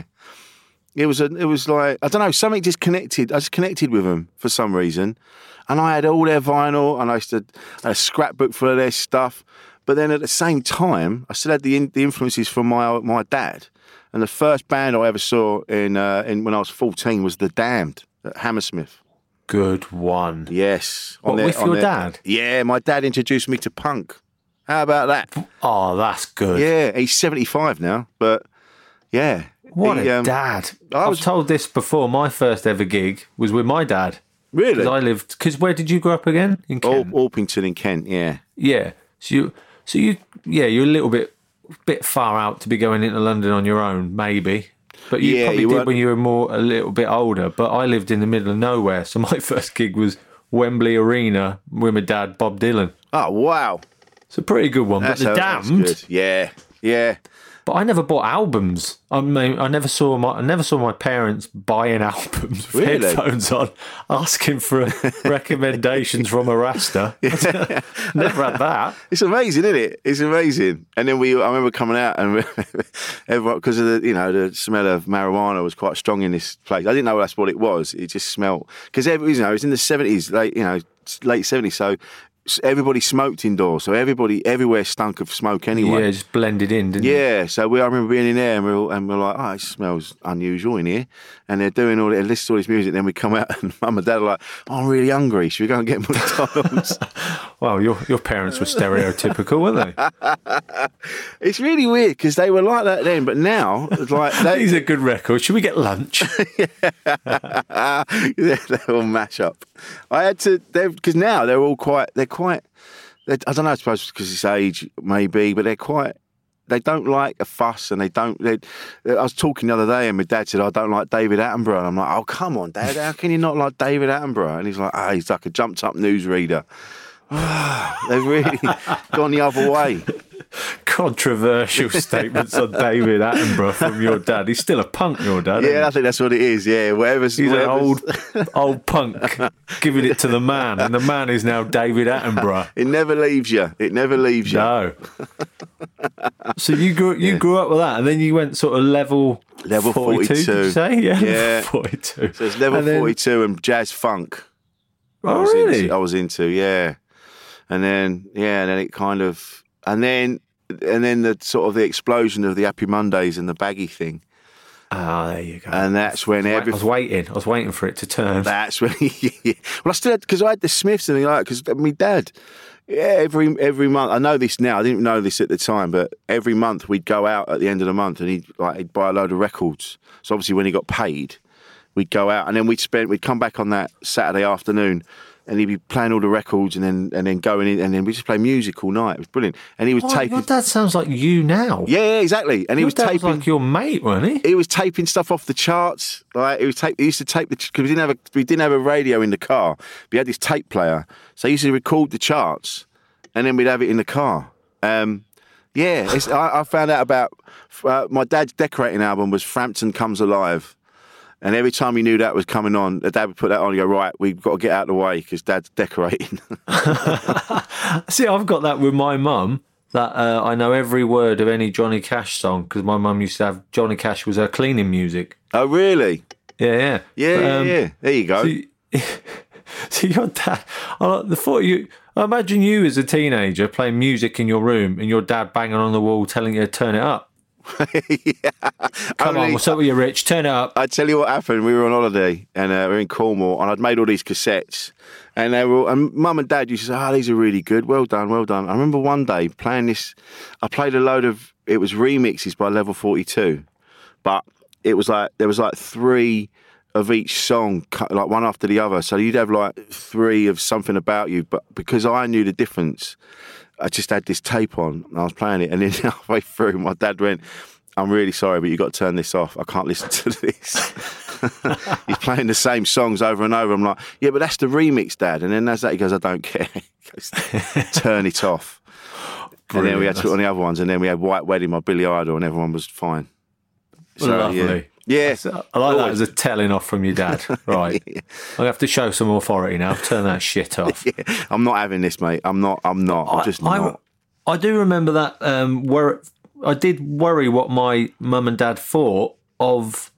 It was a, it was like, I don't know, something just connected. I just connected with them for some reason. And I had all their vinyl, and I used to had a scrapbook full of their stuff. But then at the same time, I still had the in, the influences from my my dad. And the first band I ever saw in uh, in when I was fourteen was The Damned at Hammersmith. Good one. Yes. What, their- with your their- dad? Yeah, my dad introduced me to punk. How about that? Oh, that's good. Yeah, he's seventy-five now, but yeah. What he, a um, dad. I I've was- told this before. My first ever gig was with my dad. Really? Because I lived... Because where did you grow up again? In Al- Kent? Alpington in Kent, yeah. Yeah. So you... So you... Yeah, you're a little bit bit far out to be going into London on your own, maybe. But you Yeah, probably you did weren't- when you were more a little bit older. But I lived in the middle of nowhere. So my first gig was Wembley Arena with my dad, Bob Dylan. Oh, wow. It's a pretty good one. That's but the that's Damned... good. Yeah, yeah. But I never bought albums. I mean, I never saw my I never saw my parents buying albums with Really? headphones on, asking for recommendations from a Rasta. Never had that. It's amazing, isn't it? It's amazing. And then we, I remember coming out and everyone, because of the, you know, the smell of marijuana was quite strong in this place. I didn't know that's what it was. It just smelled, because you know, it was in the seventies, late, you know, late seventies. So everybody smoked indoors. So everybody, everywhere stunk of smoke anyway. Yeah, just blended in, didn't it? Yeah, so we, I remember being in there and we we're, all, and we're like, oh, it smells unusual in here. And they're doing all, they listen to all this music. Then we come out and mum and dad are like, oh, I'm really hungry. Should we go and get McDonald's? Well, your your parents were stereotypical, weren't they? It's really weird because they were like that then, but now, it's like, they, These are good records. Should we get lunch? they they all mash up. I had to, because now they're all quite, they're quite, they're, I don't know, I suppose because it's age, maybe, but they're quite, they don't like a fuss, and they don't, they, I was talking the other day and my dad said, I don't like David Attenborough. And I'm like, oh, come on, Dad, how can you not like David Attenborough? And he's like, ah, oh, he's like a jumped up newsreader. They've really gone the other way. Controversial statements on David Attenborough from your dad. He's still a punk, your dad. Yeah, isn't I think that's what it is. Yeah, whatever's. he? He's an whatever's- old old punk giving it to the man, and the man is now David Attenborough. It never leaves you. It never leaves you. No. So you grew you Yeah. grew up with that, and then you went sort of level Level forty-two. Did you forty-two. say? Yeah, Yeah. forty-two. So it's level And then- forty-two and jazz funk. I Oh, was really? Into, I was into, yeah. And then, yeah, and then it kind of, and then, and then the sort of the explosion of the Happy Mondays and the baggy thing. Ah, there you go. And that's when I every, was waiting. I was waiting for it to turn. that's when, well, I still had, because I had the Smiths and like, because my dad, yeah, every every month, I know this now, I didn't know this at the time, but every month we'd go out at the end of the month and he'd, like, he'd buy a load of records. So obviously when he got paid, we'd go out and then we'd spend, we'd come back on that Saturday afternoon and he'd be playing all the records and then and then going in and then we just play music all night. It was brilliant. And he was Oh, taping. your dad sounds like you now. Yeah, yeah, exactly. And he Your was dad taping. like your mate, wasn't he? He was taping stuff off the charts. Like he was tape. He used to tape the because we didn't have a we didn't have a radio in the car. We had this tape player, so he used to record the charts, and then we'd have it in the car. Um, yeah, it's, I, I found out about uh, my dad's decorating album was Frampton Comes Alive. And every time he knew that was coming on, Dad would put that on and go, right, we've got to get out of the way because Dad's decorating. See, I've got that with my mum, that uh, I know every word of any Johnny Cash song, because my mum used to have Johnny Cash was her cleaning music. Oh, really? Yeah, yeah. Yeah, But, yeah, um, yeah. There you go. So, so your dad, I like the thought you, I imagine you as a teenager playing music in your room and your dad banging on the wall telling you to turn it up. yeah. Come Only, on, what's up with you, Rich? Turn it up. I tell you what happened. We were on holiday and uh, we were in Cornwall, and I'd made all these cassettes, and they were. And Mum and Dad used to say, "Oh, these are really good. Well done, well done." I remember one day playing this. I played a load of. It was remixes by Level forty-two, but it was like there was like three of each song, like one after the other. So you'd have like three of Something About You, but because I knew the difference, I just had this tape on and I was playing it, and then halfway through my dad went, "I'm really sorry, but you've got to turn this off. I can't listen to this." He's playing the same songs over and over. I'm like, "Yeah, but that's the remix, Dad." And then as that, he goes, "I don't care." He goes, "Turn it off." Brilliant. And then we had to put on the other ones, and then we had White Wedding by Billy Idol, and everyone was fine. So, lovely. Yeah. yeah. I like that as a telling off from your dad. Right. yeah. I have to show some authority now. Turn that shit off. yeah. I'm not having this, mate. I'm not. I'm not. I'm I, just I, not. I do remember that um, where I did worry what my mum and dad thought of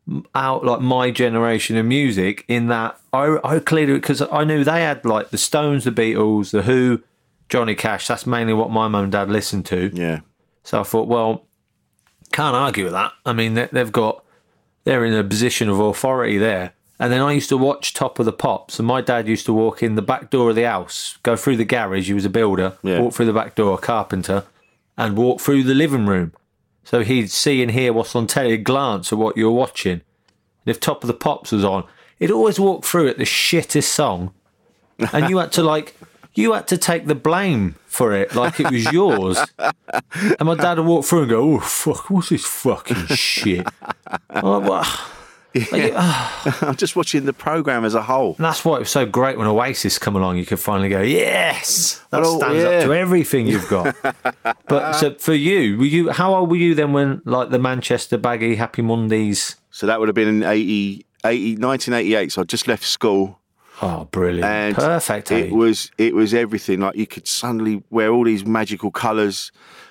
out like my generation of music, in that I, I clearly, because I knew they had like the Stones, the Beatles, the Who, Johnny Cash. That's mainly what my mum and dad listened to. Yeah. So I thought, well, can't argue with that. I mean, they've got, they're in a position of authority there. And then I used to watch Top of the Pops, and my dad used to walk in the back door of the house, go through the garage, he was a builder, yeah. walk through the back door, a carpenter, and walk through the living room. So he'd see and hear what's on telly, glance at what you're watching. And if Top of the Pops was on, he'd always walk through it, the shittest song. And you had to like, you had to take the blame for it like it was yours. And my dad would walk through and go, "Oh, fuck, what's this fucking shit?" I'm like, what? Yeah. Like, oh. I'm just watching the programme as a whole. And that's why it was so great when Oasis come along. You could finally go, yes, that well, stands yeah. up to everything you've got. But so for you, were you? How old were you then when like the Manchester Baggy Happy Mondays? So that would have been in eighty, eighty, nineteen eighty-eight. So I just left school. Oh, brilliant! And perfect. It eh? was it was everything. Like you could suddenly wear all these magical colours.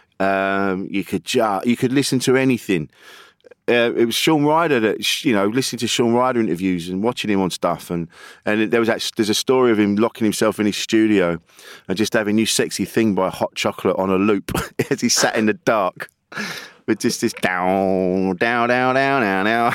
Um, you could ju- you could listen to anything. Uh, it was Sean Ryder that, you know, listening to Sean Ryder interviews and watching him on stuff, and and there was actually, there's a story of him locking himself in his studio and just having "New Sexy Thing" by Hot Chocolate on a loop as he sat in the dark with just this down, down, down, down, down, down.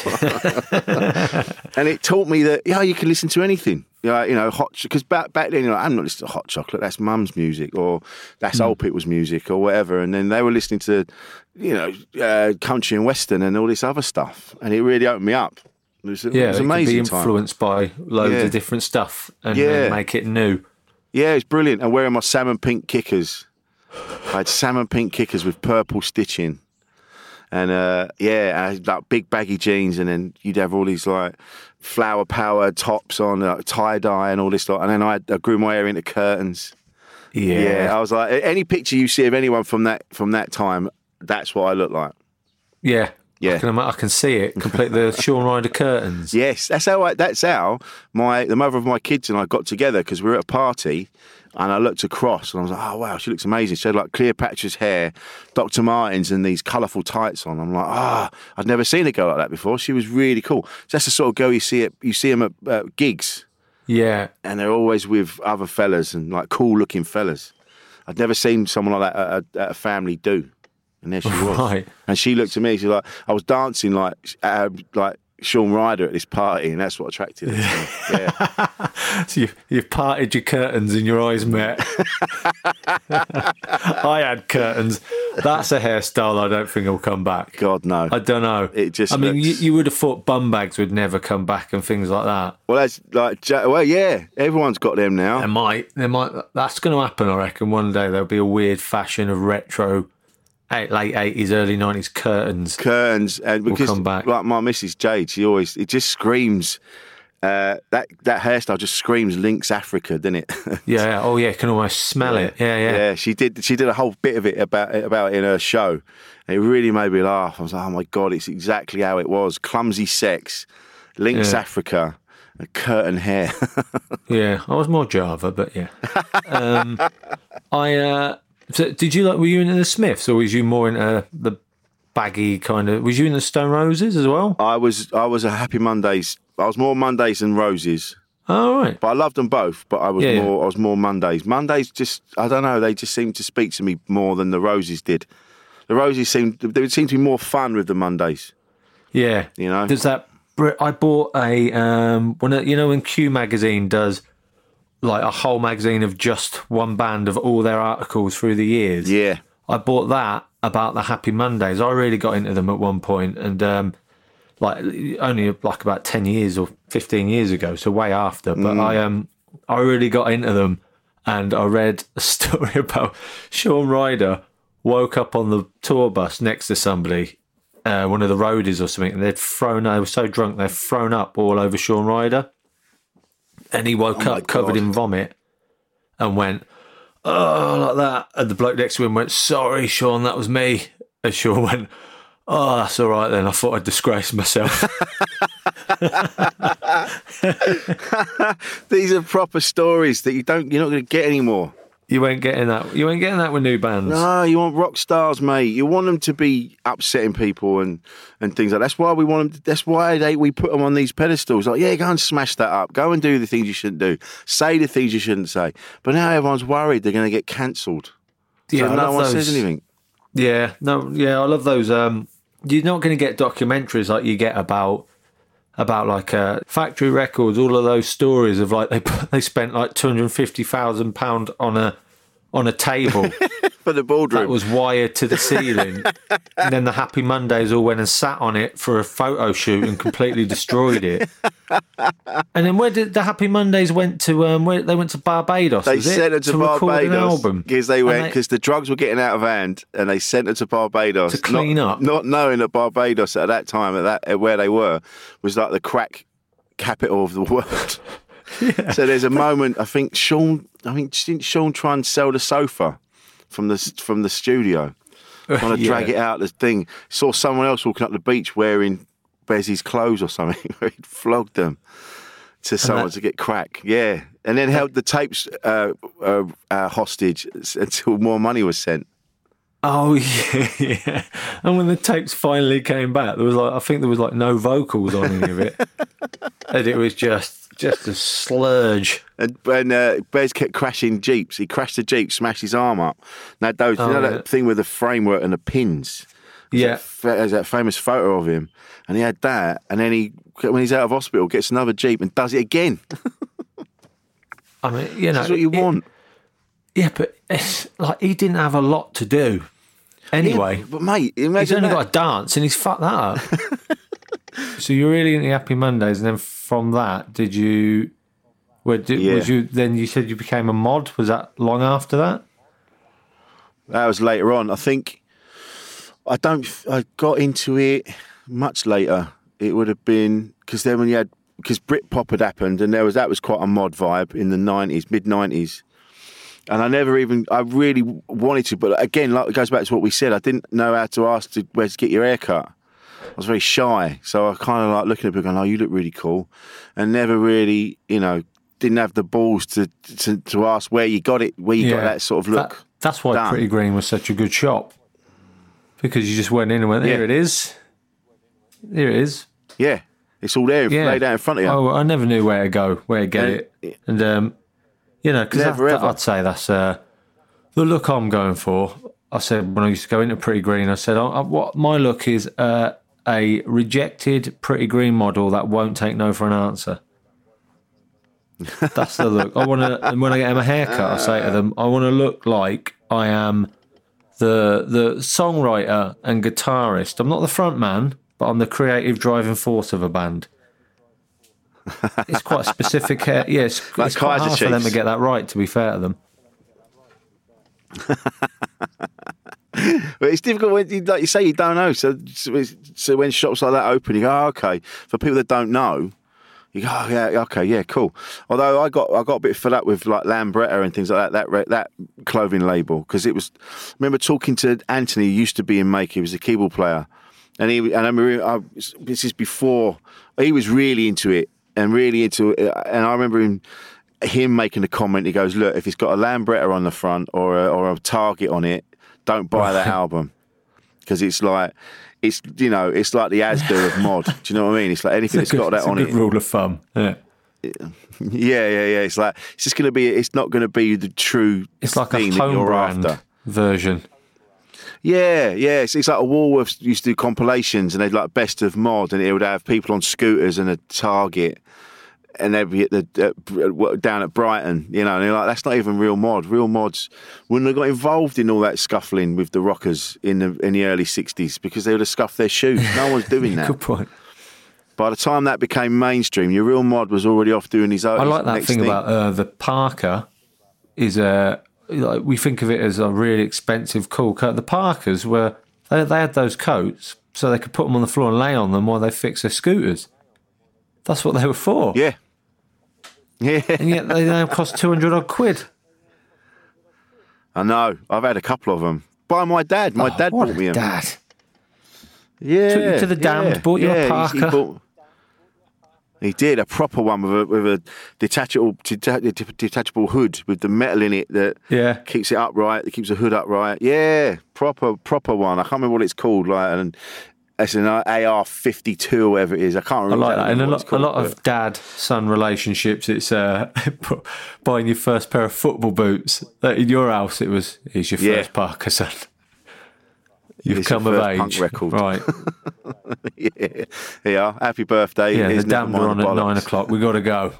And it taught me that, yeah, you can listen to anything. You know, you know, hot, because back back then, you know, I'm not listening to Hot Chocolate. That's Mum's music, or that's mm. old people's music, or whatever. And then they were listening to, you know, uh, country and western and all this other stuff, and it really opened me up. It was, yeah, it was amazing. It could be influenced time. by loads yeah. of different stuff and yeah. uh, make it new. Yeah, it's brilliant. And wearing my salmon pink kickers, I had salmon pink kickers with purple stitching. And uh, yeah, I had like big baggy jeans, and then you'd have all these like flower power tops on, like, tie dye and all this lot. And then I, had, I grew my hair into curtains. Yeah. yeah, I was like, any picture you see of anyone from that from that time, that's what I look like. Yeah, yeah, I can, I can see it. Complete the Sean Ryder curtains. Yes, that's how. I, that's how my the mother of my kids and I got together, because we were at a party. And I looked across and I was like, oh, wow, she looks amazing. She had like Cleopatra's hair, Doctor Martens, and these colourful tights on. I'm like, ah, oh, I'd never seen a girl like that before. She was really cool. That's the sort of girl you see at, you see them at uh, gigs. Yeah. And they're always with other fellas and like cool looking fellas. I'd never seen someone like that at a, at a family do. And there she was. Right. And she looked at me, she's like, I was dancing like, uh, like, Sean Ryder at this party, and that's what attracted her to me. Yeah. So you, you've parted your curtains and your eyes met. I had curtains. That's a hairstyle I don't think will come back. God, no. I don't know. It just I mean, looks... you, you would have thought bum bags would never come back and things like that. Well, that's like, well, yeah, everyone's got them now. There might, there might. That's going to happen, I reckon. One day there'll be a weird fashion of retro. Late eighties, early nineties curtains. Curtains, and because will come back. Like my Missus Jade, she always it just screams. Uh, that that hairstyle just screams Lynx Africa, doesn't it? Yeah. Oh, yeah. You can almost smell yeah. it. Yeah, yeah. Yeah. She did. She did a whole bit of it about about it in her show. And it really made me laugh. I was like, oh my god, it's exactly how it was. Clumsy sex, Lynx yeah. Africa, a curtain hair. Yeah, I was more Java, but yeah. Um, I. Uh, So did you like? Were you into the Smiths, or was you more into the baggy kind of? Was you in the Stone Roses as well? I was. I was a Happy Mondays. I was more Mondays than Roses. Oh, right. But I loved them both. But I was Yeah, more yeah. I was more Mondays. Mondays just I don't know. They just seemed to speak to me more than the Roses did. The Roses seemed they would seem to be more fun with the Mondays. Yeah. You know? There's that. I bought a um when it- you know when Q magazine does like a whole magazine of just one band of all their articles through the years. Yeah. I bought that about the Happy Mondays. I really got into them at one point, and um, like only like about ten years or fifteen years ago, so way after. But Mm. I um I really got into them, and I read a story about Shaun Ryder woke up on the tour bus next to somebody, uh, one of the roadies or something, and they'd thrown. They were so drunk they'd thrown up all over Shaun Ryder, and he woke Oh my up covered God. in vomit, and went, "Oh," like that. And the bloke next to him went, "Sorry, Sean, that was me." And Sean went, "Oh, that's all right then. I thought I'd disgrace myself." These are proper stories that you don't you're not going to get anymore. You ain't getting that. You ain't getting that with new bands. No, you want rock stars, mate. You want them to be upsetting people and, and things like that. That's why we want them. That's why they we put them on these pedestals. Like, yeah, go and smash that up. Go and do the things you shouldn't do. Say the things you shouldn't say. But now everyone's worried they're going to get cancelled. Yeah, so I no love one those. says anything. Yeah, no, yeah, I love those. Um, you're not going to get documentaries like you get about about like uh, Factory Records. All of those stories of like they they spent like two hundred and fifty thousand pound on a on a table For the boardroom. that was wired to the ceiling, and then the Happy Mondays all went and sat on it for a photo shoot and completely destroyed it. And then where did the Happy Mondays went to? Um, where they went to Barbados. They was it? sent her to, record an Barbados album because they went And because the drugs were getting out of hand, and they sent her to Barbados To clean not, up. not knowing that Barbados at that time, at that at where they were, was like the crack capital of the world. Yeah. So there's a moment. I think Sean. I think didn't Sean try and sell the sofa from the from the studio, trying to Yeah. drag it out. The thing saw someone else walking up the beach wearing Bezzy's clothes or something. Where he'd flogged them to someone that- to get crack. Yeah, and then held the tapes uh, uh, uh, hostage until more money was sent. Oh yeah, yeah. And when the tapes finally came back, there was like I think there was like no vocals on any of it, and it was just just a slurge. And, and uh, Bez kept crashing jeeps. He crashed a jeep, smashed his arm up. Now, those, Oh, you know yeah. that thing with the framework and the pins. There's Yeah. that fa- There's that famous photo of him, and he had that. And then he, when he's out of hospital, gets another jeep and does it again. I mean, you know, That's what you it- want. Yeah, but it's like he didn't have a lot to do. Anyway, Yeah, but mate, he's imagine only that. got to dance, and he's fucked that up. So you're really into Happy Mondays, and then from that, did you? Where did Yeah. was you? Then you said you became a mod. Was that long after that? That was later on. I think I don't. I got into it much later. It would have been because then when you had because Britpop had happened, and there was that was quite a mod vibe in the nineties, mid nineties. And I never even, I really wanted to, but again, like it goes back to what we said. I didn't know how to ask to where to get your hair cut. I was very shy, so I kind of like looking at people going, "Oh, you look really cool," and never really, you know, didn't have the balls to to, to ask where you got it, where you got that sort of look. That- that's why done. Pretty Green was such a good shop, because you just went in and went, "Here Yeah. it is, here it is." Yeah, it's all there, Yeah. laid out in front of you. Oh, I never knew where to go, where to get And- it, and um, you know, because Never ever. I'd say that's uh, the look I'm going for. I said when I used to go into Pretty Green, I said, oh, what my look is uh, a rejected Pretty Green model that won't take no for an answer. That's the look. I want to. And when I get my haircut, I say to them, I want to look like I am the the songwriter and guitarist. I'm not the front man, but I'm the creative driving force of a band. It's quite a specific hair. Yeah, it's, Like it's quite Kaiser hard for them to Chiefs. get that right, to be fair to them. But it's difficult when, you, like you say, you don't know. So, so, it's- so when shops like that open, you go, oh, okay. For people that don't know, you go, oh, yeah, okay, yeah, cool. Although I got I got a bit fed up with like Lambretta and things like that, that re- that clothing label, because it was. I remember talking to Anthony, who used to be in Make. He was a keyboard player, and he and I remember I, this is before he was really into it and really into it. And I remember him. Him making a comment, he goes, "Look, if it's got a Lambretta on the front or a, or a Target on it, don't buy that album because it's like it's you know it's like the Asda of mod. Do you know what I mean? It's like anything that's It's a good- got that it's a on good it. rule of thumb. Yeah. Yeah, yeah, yeah. It's like it's just going to be. It's not going to be the true. It's like a thing that home you're brand after. version. Yeah, yeah. It's, it's like a Woolworths used to do compilations, and they'd like best of mod, and it would have people on scooters and a Target, and they'd be at the uh, down at Brighton, you know. And they're like, that's not even real mod. Real mods wouldn't have got involved in all that scuffling with the rockers in the in the early sixties because they would have scuffed their shoes. No one's doing that. Good point. By the time that became mainstream, your real mod was already off doing his own. I like that next thing, thing about uh, the Parker. Is a like, we think of it as a really expensive, cool coat. The Parkers were they, they had those coats so they could put them on the floor and lay on them while they fix their scooters. That's what they were for. Yeah, yeah. And yet they now cost two hundred odd quid. I know. I've had a couple of them by my dad. My Oh, dad what bought a me them. dad. Yeah, Took you to the Damned, yeah, bought you a yeah, he- Parker. He, bought, he did a proper one with a with a detachable deta- detachable hood with the metal in it that Yeah. keeps it upright. That keeps the hood upright. Yeah, proper proper one. I can't remember what it's called. Like, and it's an A R fifty-two or whatever it is. I can't I remember. like that. exactly In a what lot, it's called, a lot but- of dad-son relationships, it's uh, buying your first pair of football boots. In your house, it was, here's your Yeah. first Parker, son. You've Here's your come of first age. punk record. Right. yeah, yeah. Happy birthday. Yeah, the Here's Damned Never are on Mind at the nine Bollocks. o'clock. We've got to go.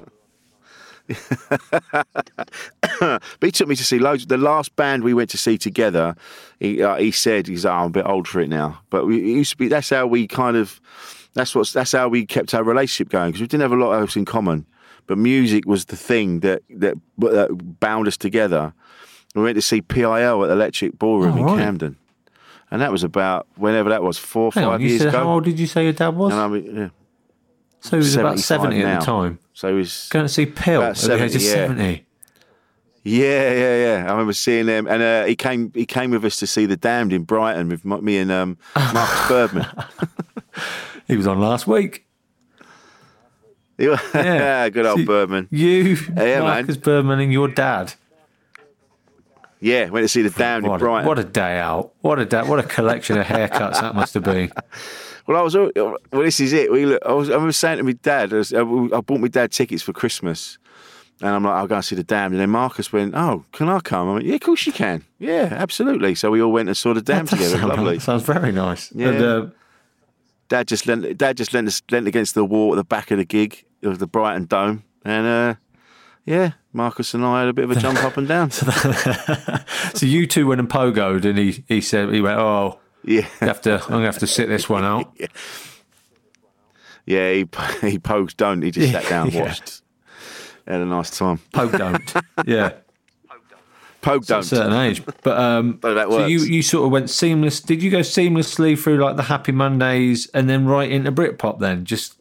But he took me to see loads. The last band we went to see together, he uh, he said, "He's like, oh, I'm a bit old for it now." But we, it used to be. That's how we kind of. That's what's. That's how we kept our relationship going because we didn't have a lot else in common. But music was the thing that that, that bound us together. We went to see P I L at the Electric Ballroom Oh, in right. Camden, and that was about whenever that was four or Hang five on, you years said, ago. how old did you say your dad was? And I mean, yeah. So he was about seventy-five seventy at now. the time. So he was Going to see Pill about at the age of seventy, yeah. seventy. Yeah, yeah, yeah. I remember seeing them, and uh, he came. He came with us to see the Damned in Brighton with m- me and um, Marcus Birdman. He was on last week. He was- Yeah. Good old So Birdman. You, Yeah, Marcus man. Birdman, and your dad. Yeah, went to see the Damned in What a, Brighton. what a day out. What a day. What a collection of haircuts that must have been. Well, I was. al- Well, this is it. We. look- I was. I was saying to my dad. I, was, I bought my dad tickets for Christmas, and I'm like, I'll go and see the Damned. And then Marcus went, "Oh, can I come?" I went, "Yeah, of course you can. Yeah, absolutely." So we all went and saw the Damned That does together. sound Lovely. nice. Sounds very nice. Yeah. And, uh, Dad just leant. Dad just leant, leant against the wall at the back of the gig of the Brighton Dome, and uh, yeah, Marcus and I had a bit of a jump up and down. so you two went and pogoed, and he, he said, he went, oh, Yeah, you have to, I'm going to have to sit this one out. yeah. He he poked, don't. He just sat down, and Yeah. watched. Had a nice time. Poke don't. Yeah. Poke, At don't. a certain age. But, um, But that so works. you, you sort of went seamless. Did you go seamlessly through like the Happy Mondays and then right into Britpop then? Just,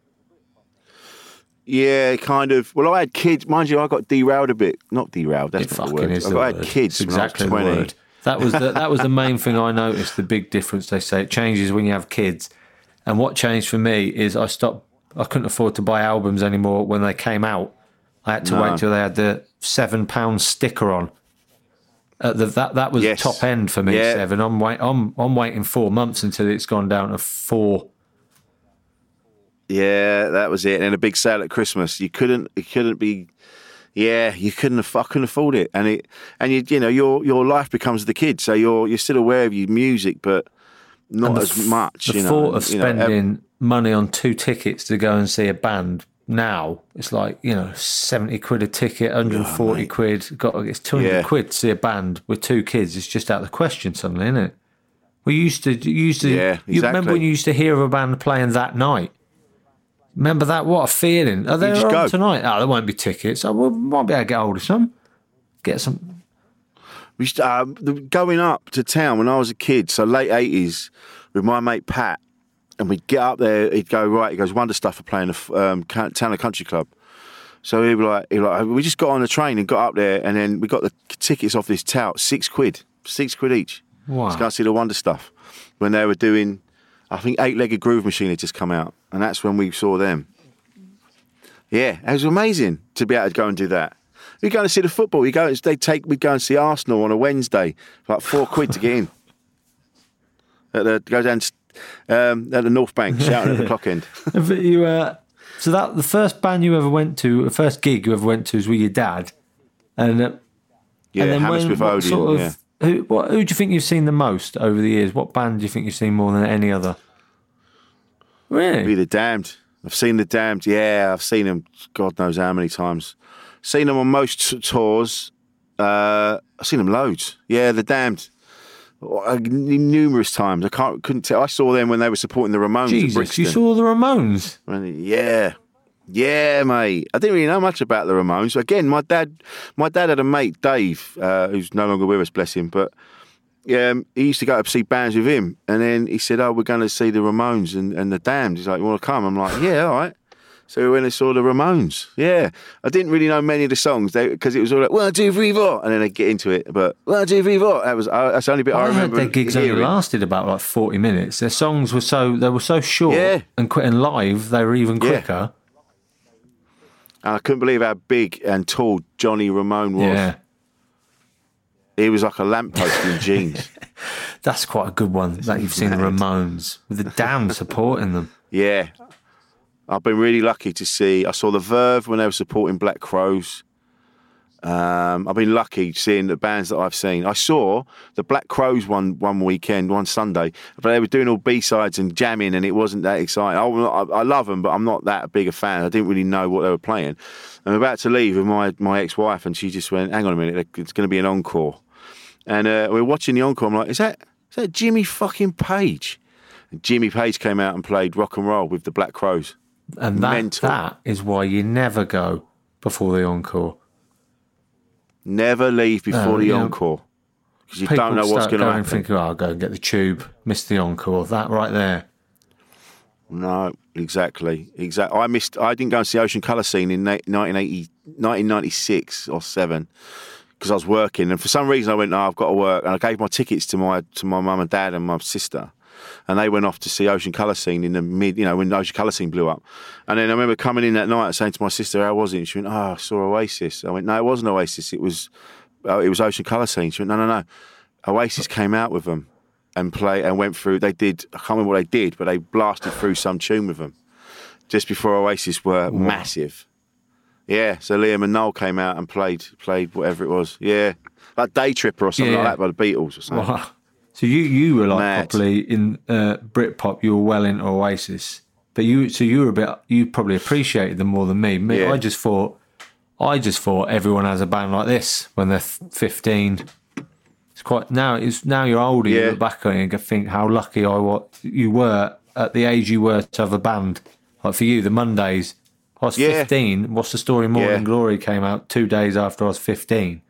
Yeah, kind of. Well, I had kids. Mind you, I got derailed a bit. Not derailed. That's it not the fucking word. is I the got- I word. had kids It's when I was exactly the twenty. word. That was the, that was the main thing I noticed, the big difference. They say it changes when you have kids. And what changed for me is I stopped, I couldn't afford to buy albums anymore when they came out. I had to No. wait till they had the seven pound sticker on. Uh, the, that that was Yes. top end for me. Yeah. Seven. I'm wait. I'm I'm waiting four months until it's gone down to four. Yeah, that was it. And a big sale at Christmas. You couldn't. It couldn't be. Yeah, you couldn't. aff- I couldn't afford it. And it. And you. You know, your your life becomes the kid. So you're you're still aware of your music, but not And the as f- much. The you know, thought of you know, ev- spending money on two tickets to go and see a band now, it's like, you know, seventy quid a ticket, one hundred forty quid. Got it's two hundred Yeah. quid to see a band with two kids. It's just out of the question suddenly, isn't it? We used to, you used to, Yeah, you remember exactly. when you used to hear of a band playing that night? Remember that? What a feeling. Are they just on go. tonight? Oh, there won't be tickets. Oh, we might be able to get hold of some. Get some. We used to, um, the- going up to town when I was a kid, so late eighties, with my mate Pat, and we'd get up there. He'd go right. He goes, Wonder Stuff are playing the um, Can- Tanner Country Club. So he'd be like, he'd be like, we just got on the train and got up there, and then we got the tickets off this tout, six quid, six quid each. Wow. To go and see the Wonder Stuff when they were doing. I think Eight Legged Groove Machine had just come out, and that's when we saw them. Yeah, it was amazing to be able to go and do that. We go and see the football. You go, they take. We go and see Arsenal on a Wednesday, for like four quid to get in. At the, go down um, at the North Bank, shouting at the clock end. But you, uh, So that the first band you ever went to, the first gig you ever went to, was with your dad, and uh, yeah, and then Hammersmith when, what Odeon. sort of, yeah. who, what, who do you think you've seen the most over the years? What band do you think you've seen more than any other? Really? Be the Damned. I've seen the Damned. Yeah, I've seen them. God knows how many times. Seen them on most t- tours. Uh, I've seen them loads. Yeah, the Damned. Uh, numerous times. I can't, couldn't tell. I saw them when they were supporting the Ramones. Jesus, at Brixton. you saw the Ramones? Yeah, yeah, mate. I didn't really know much about the Ramones. Again, my dad, my dad had a mate, Dave, uh, who's no longer with us, bless him. But um, he used to go up see bands with him, and then he said, "Oh, we're going to see the Ramones and, and the Damned." He's like, "You want to come?" I'm like, "Yeah, all right." So we went and saw the Ramones. Yeah. I didn't really know many of the songs because it was all like, one, two, three, four. And then they get into it. But one, two, three, four. That was, uh, that's the only bit I, I remember. heard their gigs hearing. only lasted about like forty minutes. Their songs were so, they were so short. Yeah. And, quick, and live, they were even quicker. Yeah. And I couldn't believe how big and tall Johnny Ramone was. Yeah. He was like a lamppost in jeans. That's quite a good one, that you've seen the Ramones, with the Damned supporting them. Yeah. I've been really lucky to see. I saw the Verve when they were supporting Black Crowes. Um, I've been lucky seeing the bands that I've seen. I saw the Black Crowes one one weekend, one Sunday, but they were doing all B-sides and jamming, and it wasn't that exciting. I, I, I love them, but I'm not that big a fan. I didn't really know what they were playing. I'm about to leave with my, my ex-wife, and she just went, "Hang on a minute, it's going to be an encore." And uh, we we're watching the encore. I'm like, "Is that is that Jimmy fucking Page?" And Jimmy Page came out and played rock and roll with the Black Crowes. And that, Mental. that is why you never go before the encore. Never leave before No, the you know, encore. Because you People don't know what's start going to going happen. thinking, oh, I'll go and get the tube, miss the encore. That right there. No, exactly. Exactly. I missed. I didn't go and see Ocean Colour Scene in nineteen eighty, nineteen ninety-six or seven because I was working, and for some reason I went, "No, I've got to work," and I gave my tickets to my to my mum and dad and my sister, and they went off to see Ocean Colour Scene in the mid, you know, when Ocean Colour Scene blew up. And then I remember coming in that night and saying to my sister, "How was it?" And she went, "Oh, I saw Oasis." I went, "No, it wasn't Oasis. It was, uh, it was Ocean Colour Scene." She went, "No, no, no. Oasis came out with them and play and went through. They did. I can't remember what they did, but they blasted through some tune with them just before Oasis were wow. massive." Yeah, so Liam and Noel came out and played played whatever it was. Yeah, like Day Tripper or something yeah. like that by the Beatles or something. Wow. So you, you were like Mad. properly in uh, Britpop. You were well into Oasis, but you so you were a bit. You probably appreciated them more than me. Me, Yeah. I just thought, I just thought everyone has a band like this when they're fifteen. It's quite now. It's now you're older. Yeah. You look back on it and think how lucky I was. You were at the age you were to have a band. Like for you, the Mondays. I was Yeah. fifteen. What's the Story? Morning Yeah. Glory came out two days after I was fifteen.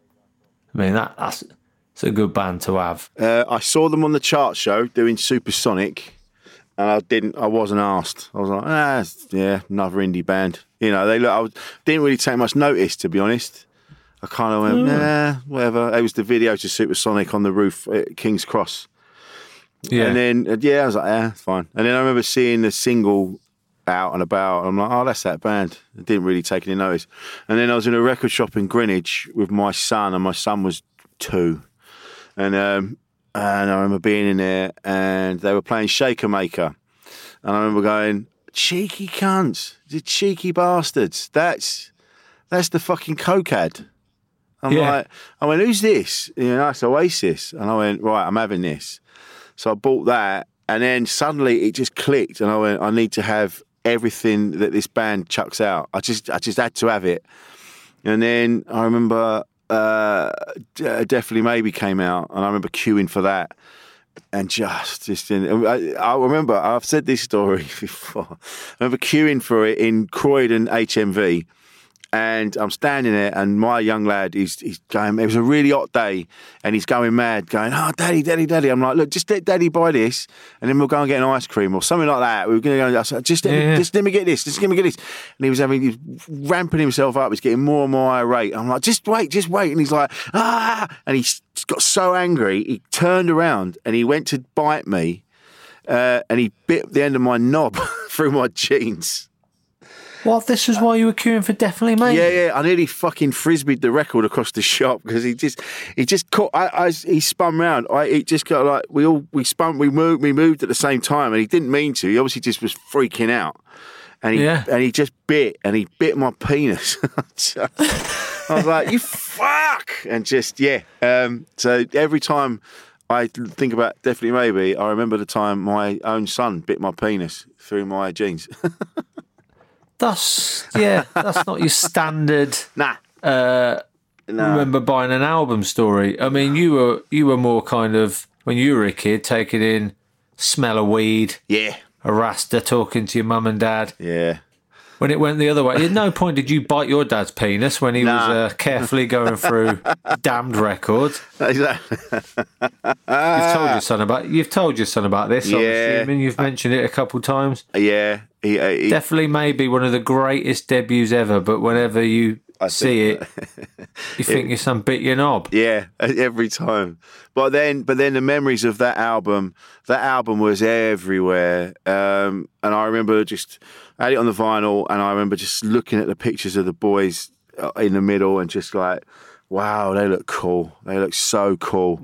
I mean that that's. It's a good band to have. Uh, I saw them on the chart show doing Supersonic, and I didn't. I wasn't asked. I was like, ah, yeah, another indie band. You know, they look. I was, didn't really take much notice, to be honest. I kind of went, Mm. nah, whatever. It was the video to Supersonic on the roof at King's Cross. Yeah. And then, uh, yeah, I was like, yeah, it's fine. And then I remember seeing the single out and about. And I'm like, oh, that's that band. I didn't really take any notice. And then I was in a record shop in Greenwich with my son, and my son was two. And um, and I remember being in there, and they were playing Shaker Maker, and I remember going, "Cheeky cunts, the cheeky bastards! That's that's the fucking Cokehead." I'm Yeah. like, I went, "Who's this?" You know, it's Oasis, and I went, "Right, I'm having this." So I bought that, and then suddenly it just clicked, and I went, "I need to have everything that this band chucks out. I just I just had to have it." And then I remember. Uh, Definitely Maybe came out, and I remember queuing for that, and just, just in, I, I remember I've said this story before. I remember queuing for it in Croydon H M V, and I'm standing there, and my young lad is he's going. It was a really hot day, and he's going mad, going, "Oh, daddy, daddy, daddy!" I'm like, "Look, just let daddy buy this, and then we'll go and get an ice cream or something like that." We were going to go. I said, "Just, let Yeah. me, just let me get this. Just let me get this." And he was having, he was ramping himself up. He's getting more and more irate. I'm like, "Just wait, just wait." And he's like, "Ah!" And he got so angry, he turned around and he went to bite me, uh, and he bit the end of my knob through my jeans. What? This is why you were queuing for Definitely Maybe? Yeah, yeah. I nearly fucking frisbeed the record across the shop because he just, he just caught. I, I, he spun round. I, he just got like we all, we spun, we moved, we moved at the same time, and he didn't mean to. He obviously just was freaking out, and he Yeah. and he just bit, and he bit my penis. I was like, you fuck, and just yeah. Um, so every time I think about Definitely Maybe, I remember the time my own son bit my penis through my jeans. That's yeah. That's not your standard. Nah. Uh, No. Remember buying an album story. I mean, you were you were more kind of when you were a kid, taking in smell of weed, Yeah. a rasta, talking to your mum and dad. Yeah. When it went the other way, at no point did you bite your dad's penis when he Nah. was uh, carefully going through damned records. Exactly. You've told your son about you've told your son about this. I'm Yeah. assuming you've mentioned it a couple times. Yeah. He, uh, he, Definitely, maybe one of the greatest debuts ever. But whenever you I see think- it, you think your son bit your knob. Yeah, every time. But then, but then the memories of that album, that album was everywhere. Um, and I remember just I had it on the vinyl, and I remember just looking at the pictures of the boys in the middle, and just like, wow, they look cool. They look so cool.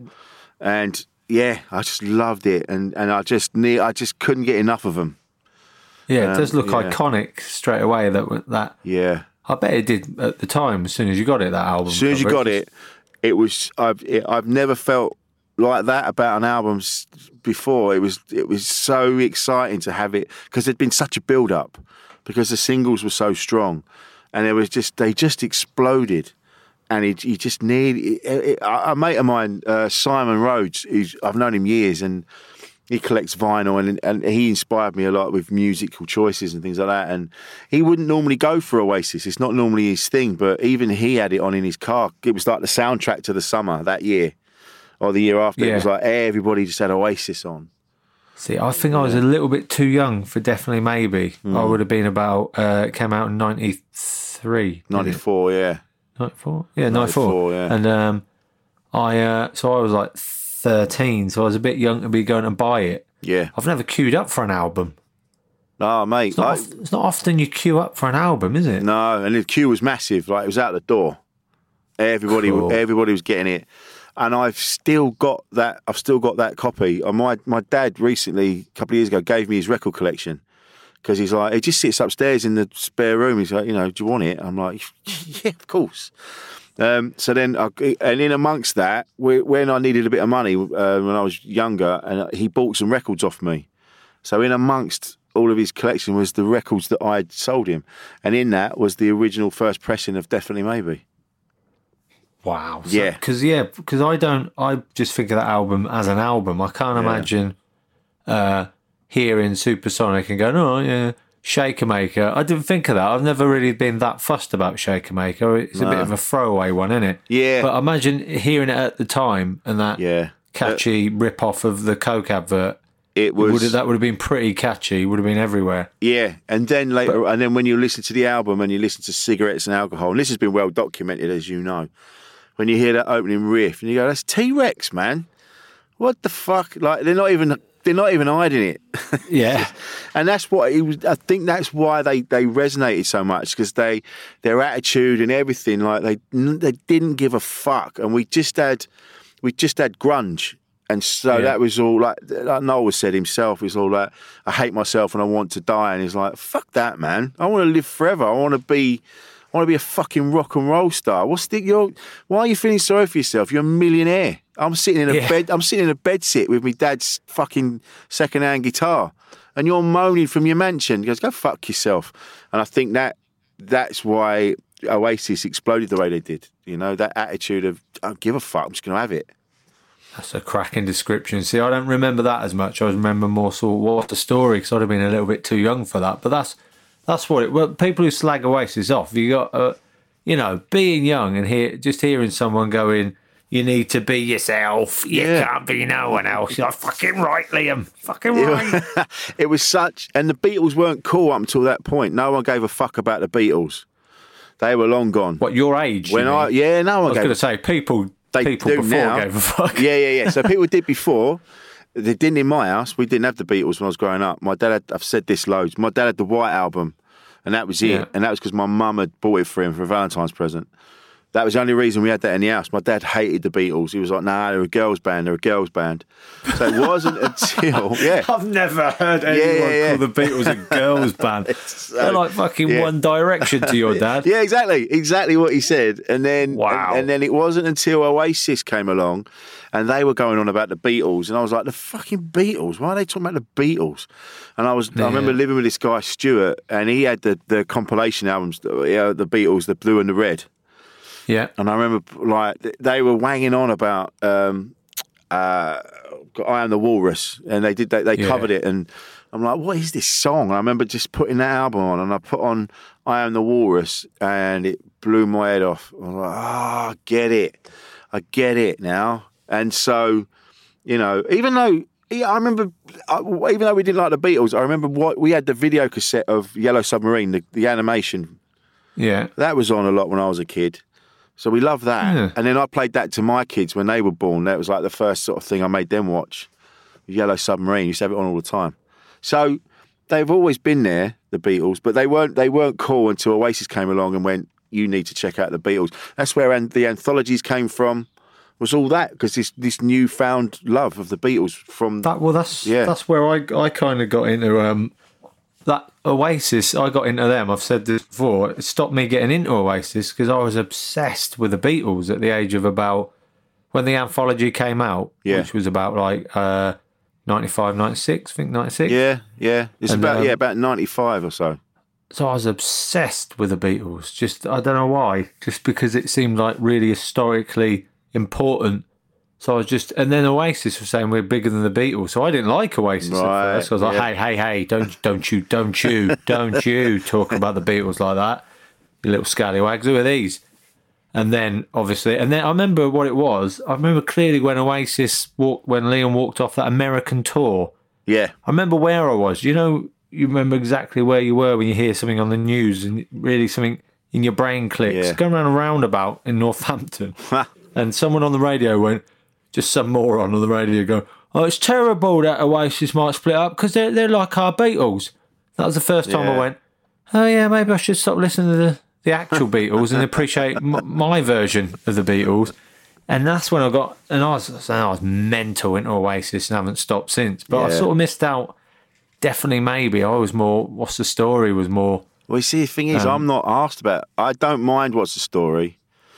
And yeah, I just loved it, and and I just need, I just couldn't get enough of them. Yeah, it Um, does look yeah. iconic straight away. That that Yeah. I bet it did at the time. As soon as you got it, that album. As soon as you cover, got it, it was I've it, I've never felt like that about an album s- before. It was it was so exciting to have it because there'd been such a build up because the singles were so strong, and there was just they just exploded, and he he just need it, it, a a mate of mine, uh, Simon Rhodes, who's I've known him years, and he collects vinyl, and and he inspired me a lot with musical choices and things like that. And he wouldn't normally go for Oasis; it's not normally his thing. But even he had it on in his car. It was like the soundtrack to the summer that year, or the year after. It Yeah. was like everybody just had Oasis on. See, I think I was a little bit too young for Definitely Maybe. Mm. I would have been about. Uh, it came out in ninety-three. ninety-four, yeah, ninety-four? Yeah, ninety-four. ninety-four, yeah. And um, I, uh, so I was like thirteen, so I was a bit young to be going to buy it. yeah. I've never queued up for an album. Oh, mate, It's not, I- of- it's not often you queue up for an album, is it? no, and the queue was massive. Like it was out the door. Everybody, Cool. everybody was getting it, and I've still got that. I've still got that copy. And my my dad recently, a couple of years ago, gave me his record collection because he's like, it just sits upstairs in the spare room. He's like, you know, do you want it? I'm like, yeah, of course. Um, so then, I, and in amongst that, whe- when I needed a bit of money uh, when I was younger, and he bought some records off me. So in amongst all of his collection was the records that I'd sold him, and in that was the original first pressing of Definitely Maybe. Wow. So, Yeah. Because yeah, because I don't. I just think of that album as an album. I can't imagine uh, hearing Supersonic and going, "Oh yeah, Shaker Maker." I didn't think of that. I've never really been that fussed about Shaker Maker. It's a bit of a throwaway one, isn't it? Yeah. But I imagine hearing it at the time and that Yeah. catchy rip off of the Coke advert. It was Would have, that would have been pretty catchy. Would have been everywhere. yeah, and then later, and then when you listen to the album and you listen to Cigarettes and Alcohol, and this has been well documented, as you know, when you hear that opening riff and you go, "That's T-Rex, man! What the fuck?" Like they're not even they're not even hiding it. Yeah. And that's what it was, I think that's why they, they resonated so much because they their attitude and everything, like they they didn't give a fuck, and we just had we just had grunge, and so Yeah. that was all like, like Noel said himself. It was all like, I hate myself and I want to die, and he's like, fuck that, man. I want to live forever. I want to be. I want to be a fucking rock and roll star. What's the, you're, why are you feeling sorry for yourself? You're a millionaire. I'm sitting in a Yeah. bed. I'm sitting in a bed sit with my dad's fucking second-hand guitar, and you're moaning from your mansion. He goes, go fuck yourself. And I think that that's why Oasis exploded the way they did. You know, that attitude of, I don't give a fuck. I'm just going to have it. That's a cracking description. See, I don't remember that as much. I remember more sort of what's the story because I'd have been a little bit too young for that. But that's that's what it. Well, people who slag Oasis off, you got, uh, you know, being young and hear just hearing someone going, "You need to be yourself. You Yeah. can't be no one else." You're fucking right, Liam. Fucking right. It was such, and the Beatles weren't cool up until that point. No one gave a fuck about the Beatles. They were long gone. What your age? When you I, mean? yeah, no I one was gave. going to say people. They people do before now. gave a fuck. Yeah, yeah, yeah. So people did before. They didn't in my house. We didn't have the Beatles when I was growing up. My dad had, I've said this loads. My dad had the White Album, and that was it. Yeah. And that was because my mum had bought it for him for a Valentine's present. That was the only reason we had that in the house. My dad hated the Beatles. He was like, nah, they're a girls' band. They're a girls' band. So it wasn't until, yeah. I've never heard anyone yeah, yeah, yeah. call the Beatles a girls' band. So, they're like fucking yeah. One Direction to your dad. Yeah, exactly. Exactly what he said. And then, Wow. and, and then it wasn't until Oasis came along and they were going on about the Beatles. And I was like, the fucking Beatles? Why are they talking about the Beatles? And I was, Yeah. I remember living with this guy, Stuart, and he had the, the compilation albums, yeah, the Beatles, the blue and the red. Yeah. And I remember, like, they were wanging on about um, uh, I Am the Walrus, and they did they, they Yeah. covered it, and I'm like, what is this song? And I remember just putting that album on, and I put on I Am the Walrus, and it blew my head off. I was like, ah, oh, I get it, I get it now. And so, you know, even though. Yeah, I remember, even though we didn't like the Beatles, I remember what we had the video cassette of Yellow Submarine, the, the animation. Yeah. That was on a lot when I was a kid. So we loved that. Yeah. And then I played that to my kids when they were born. That was like the first sort of thing I made them watch. Yellow Submarine, used to have it on all the time. So they've always been there, the Beatles, but they weren't they weren't cool until Oasis came along and went, you need to check out the Beatles. That's where an- the anthologies came from, was all that, because this, this newfound love of the Beatles from... That Well, that's Yeah. that's where I, I kind of got into... Um, that Oasis, I got into them. I've said this before. It stopped me getting into Oasis because I was obsessed with the Beatles at the age of about when the anthology came out, Yeah. which was about like uh, ninety-five, ninety-six, I think ninety-six. Yeah, yeah. It's And, about um, yeah about ninety-five or so. So I was obsessed with the Beatles. Just I don't know why. Just because it seemed like really historically important. So I was just, and then Oasis was saying we're bigger than the Beatles. So I didn't like Oasis Right, at first. I was like, yeah. hey, hey, hey, don't, don't you, don't you, don't you talk about the Beatles like that, you little scallywags. Who are these? And then obviously, and then I remember what it was. I remember clearly when Oasis walked, when Liam walked off that American tour. Yeah, I remember where I was. You know, you remember exactly where you were when you hear something on the news and really something in your brain clicks. Yeah. Going around a roundabout in Northampton. And someone on the radio went, just some moron on the radio go, oh, it's terrible that Oasis might split up because they're, they're like our Beatles. That was the first time Yeah. I went, oh yeah, maybe I should stop listening to the, the actual Beatles and appreciate m- my version of the Beatles. And that's when I got, and I was, I was mental into Oasis and haven't stopped since. But I Yeah. sort of missed out, definitely maybe. I was more, what's the story was more, well, you see, the thing is, Um, I'm not asked about. I don't mind what's the story.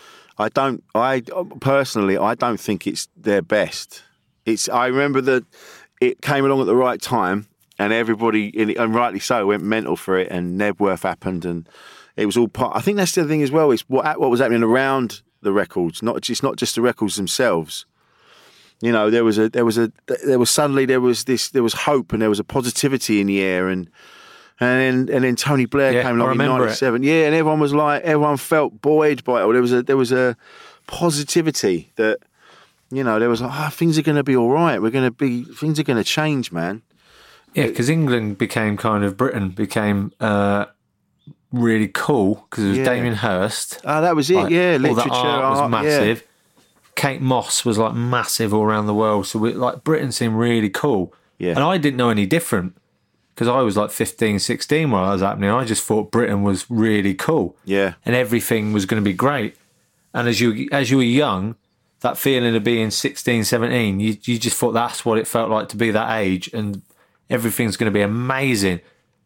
I don't. I personally, I don't think it's their best. It's. I remember that it came along at the right time, and everybody, and rightly so, went mental for it. And Nebworth happened, and it was all part. I think that's the other thing as well. Is what what was happening around the records, not just not just the records themselves. You know, there was a there was a there was suddenly there was this there was hope and there was a positivity in the air, and. And then, and then Tony Blair Yeah, came I along in remember it. ninety-seven. Yeah, and everyone was like, everyone felt buoyed by it. Or there was a, there was a positivity that, you know, there was like, oh, things are going to be all right. We're going to be, things are going to change, man. yeah, because England became kind of, Britain became uh, really cool because it was Yeah. Damien Hirst. Oh, that was it. Like, yeah, all literature, the art was art, massive. Yeah. Kate Moss was like massive all around the world. So we, like Britain seemed really cool. Yeah. And I didn't know any different because I was like fifteen, sixteen while that was happening. I just thought Britain was really cool. Yeah. And everything was going to be great. And as you as you were young, that feeling of being sixteen, seventeen, you, you just thought that's what it felt like to be that age. And everything's going to be amazing.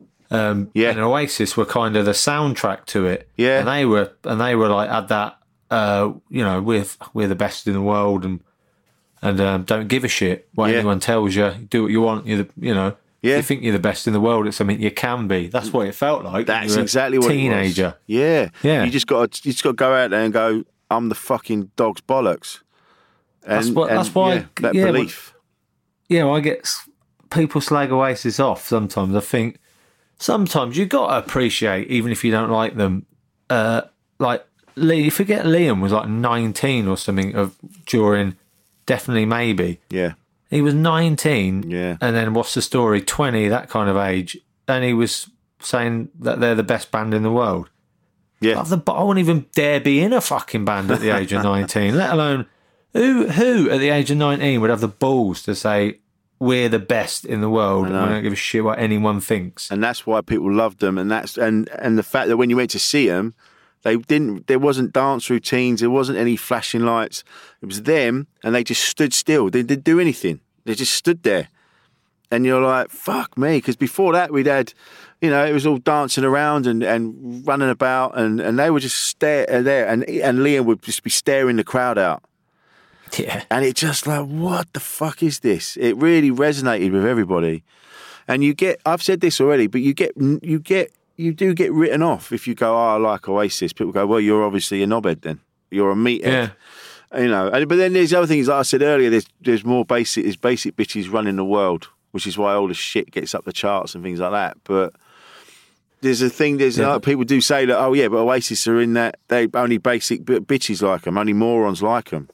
Um, Yeah. And Oasis were kind of the soundtrack to it. Yeah. And they were, and they were like, had that, uh, you know, we're, we're the best in the world and, and um, don't give a shit what Yeah. anyone tells you. Do what you want. You're the, you know, Yeah. if you think you're the best in the world, it's something you can be. That's what it felt like. when That's you were a exactly what teenager. it was. Yeah. Yeah. You just got to, you just got to go out there and go, I'm the fucking dog's bollocks. And, That's what- and, that's why- yeah, that yeah, belief. You know, I get s- people slag Oasis off sometimes. I think sometimes you got to appreciate, even if you don't like them. Uh, like Lee, you forget Liam was like nineteen or something of during, definitely maybe. Yeah. He was nineteen, Yeah. and then what's the story? twenty, that kind of age, and he was saying that they're the best band in the world. Yeah. I've the, I wouldn't even dare be in a fucking band at the age of nineteen, let alone who who at the age of nineteen would have the balls to say we're the best in the world and we don't give a shit what anyone thinks. And that's why people loved them. And that's and and the fact that when you went to see them, They didn't. There wasn't dance routines. There wasn't any flashing lights. It was them, and they just stood still. They didn't do anything. They just stood there, and you're like, "Fuck me!" Because before that, we'd had, you know, it was all dancing around and, and running about, and, and they would just stare there, and and Liam would just be staring the crowd out. Yeah, and it just like, what the fuck is this? It really resonated with everybody, and you get. I've said this already, but you get you get. You do get written off if you go, oh, I like Oasis. People go, well, you're obviously a knobhead then. You're a meathead. Yeah. You know, and, but then there's the other things, like I said earlier, there's there's more basic, there's basic bitches running the world, which is why all the shit gets up the charts and things like that. But there's a thing, there's yeah. like, people do say that, oh, yeah, but Oasis are in that, they only basic bitches like them, only morons like them.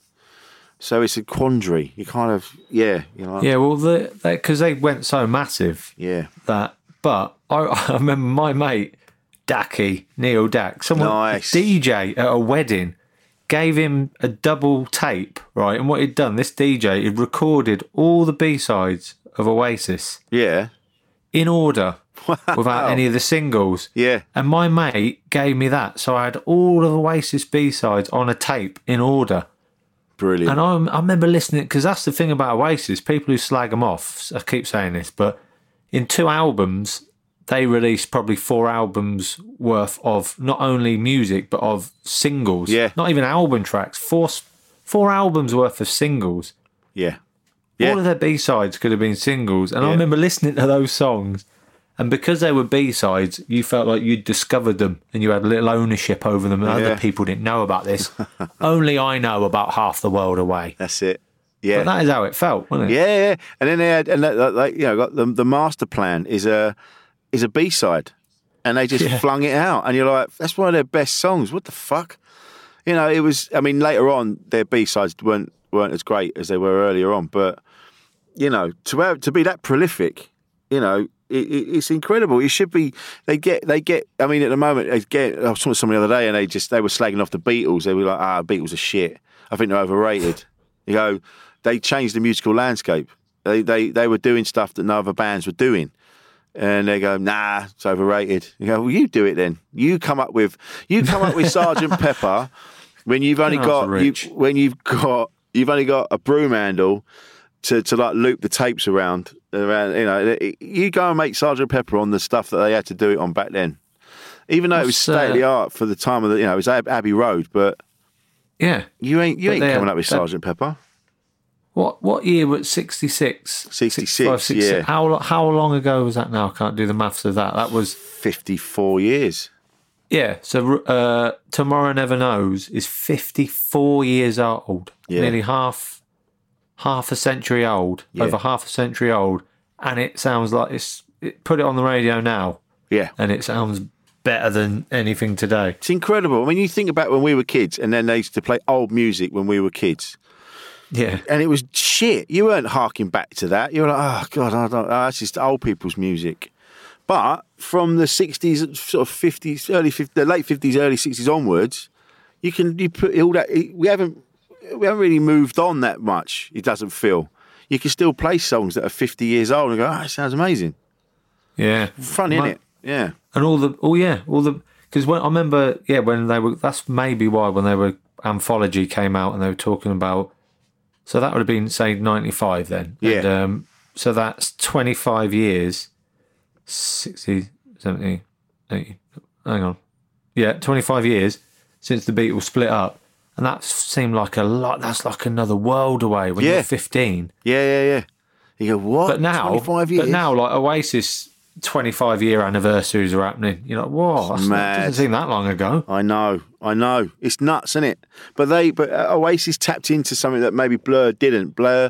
So it's a quandary. You kind of, yeah. You know, yeah, well, because the, they, they went so massive. Yeah. That, but I, I remember my mate, Dacky, Neil Dack, someone, nice. a D J at a wedding, gave him a double tape, right? And what he'd done, this D J, he'd recorded all the B-sides of Oasis. Yeah. In order, wow. without any of the singles. Yeah. And my mate gave me that. So I had all of Oasis B-sides on a tape in order. Brilliant. And I, I remember listening, because that's the thing about Oasis, people who slag them off, I keep saying this, but in two albums, they released probably four albums worth of not only music, but of singles. Yeah. Not even album tracks. Four, four albums worth of singles. Yeah. yeah. All of their B-sides could have been singles. And yeah. I remember listening to those songs, and because they were B-sides, you felt like you'd discovered them and you had a little ownership over them, and yeah. other people didn't know about this. Only I know about Half the World Away. That's it. Yeah. But that is how it felt, wasn't it? Yeah, yeah. And then they had, and that, like, you know, got the, the master plan is a is a B-side, and they just yeah. flung it out, and you're like, that's one of their best songs. What the fuck? You know, it was. I mean, later on, their B-sides weren't weren't as great as they were earlier on, but you know, to have, to be that prolific, you know, it, it, it's incredible. It should be. They get. They get. I mean, at the moment, they get. I was talking to someone the other day, and they just they were slagging off the Beatles. They were like, ah, Beatles are shit. I think they're overrated. You go. They changed the musical landscape. They, they they were doing stuff that no other bands were doing. And they go, nah, it's overrated. You go, well, you do it then. You come up with you come up with Sergeant Pepper when you've only got you, when you've got you've only got a broom handle to, to like loop the tapes around around. You know, you go and make Sergeant Pepper on the stuff that they had to do it on back then. Even though it was state of the art for the time of the, you know, it was Abbey Road, but yeah, you ain't you but ain't coming up with Sergeant Pepper. What what year was sixty-six? sixty-six, yeah. How how long ago was that now? I can't do the maths of that. That was fifty-four years. Yeah, so uh, Tomorrow Never Knows is fifty-four years old. Yeah. Nearly half half a century old. Yeah. Over half a century old. And it sounds like it's it, put it on the radio now. Yeah. And it sounds better than anything today. It's incredible. I mean, you think about when we were kids, and then they used to play old music when we were kids. Yeah. And it was shit. You weren't harking back to that. You were like, oh, God, I don't, oh, that's just old people's music. But from the sixties, sort of fifties, early fifties, the late fifties, early sixties onwards, you can you put all that. We haven't we haven't really moved on that much. It doesn't feel. You can still play songs that are fifty years old and go, oh, it sounds amazing. Yeah, fun, isn't it? Yeah. And all the oh yeah, all the because when I remember, yeah, when they were. That's maybe why when they were Anthology came out and they were talking about. So that would have been, say, ninety-five then. Yeah. And, um, so that's twenty-five years, sixty, seventy, eighty, hang on. Yeah, twenty-five years since the Beatles split up. And that seemed like a lot. That's like another world away when yeah. you're fifteen. Yeah, yeah, yeah. You go, what? But now, twenty-five years? But now, like, Oasis twenty-five year anniversaries are happening. You're like, whoa, that's not, doesn't seem that long ago. I know, I know. It's nuts, isn't it? But they, but Oasis tapped into something that maybe Blur didn't. Blur,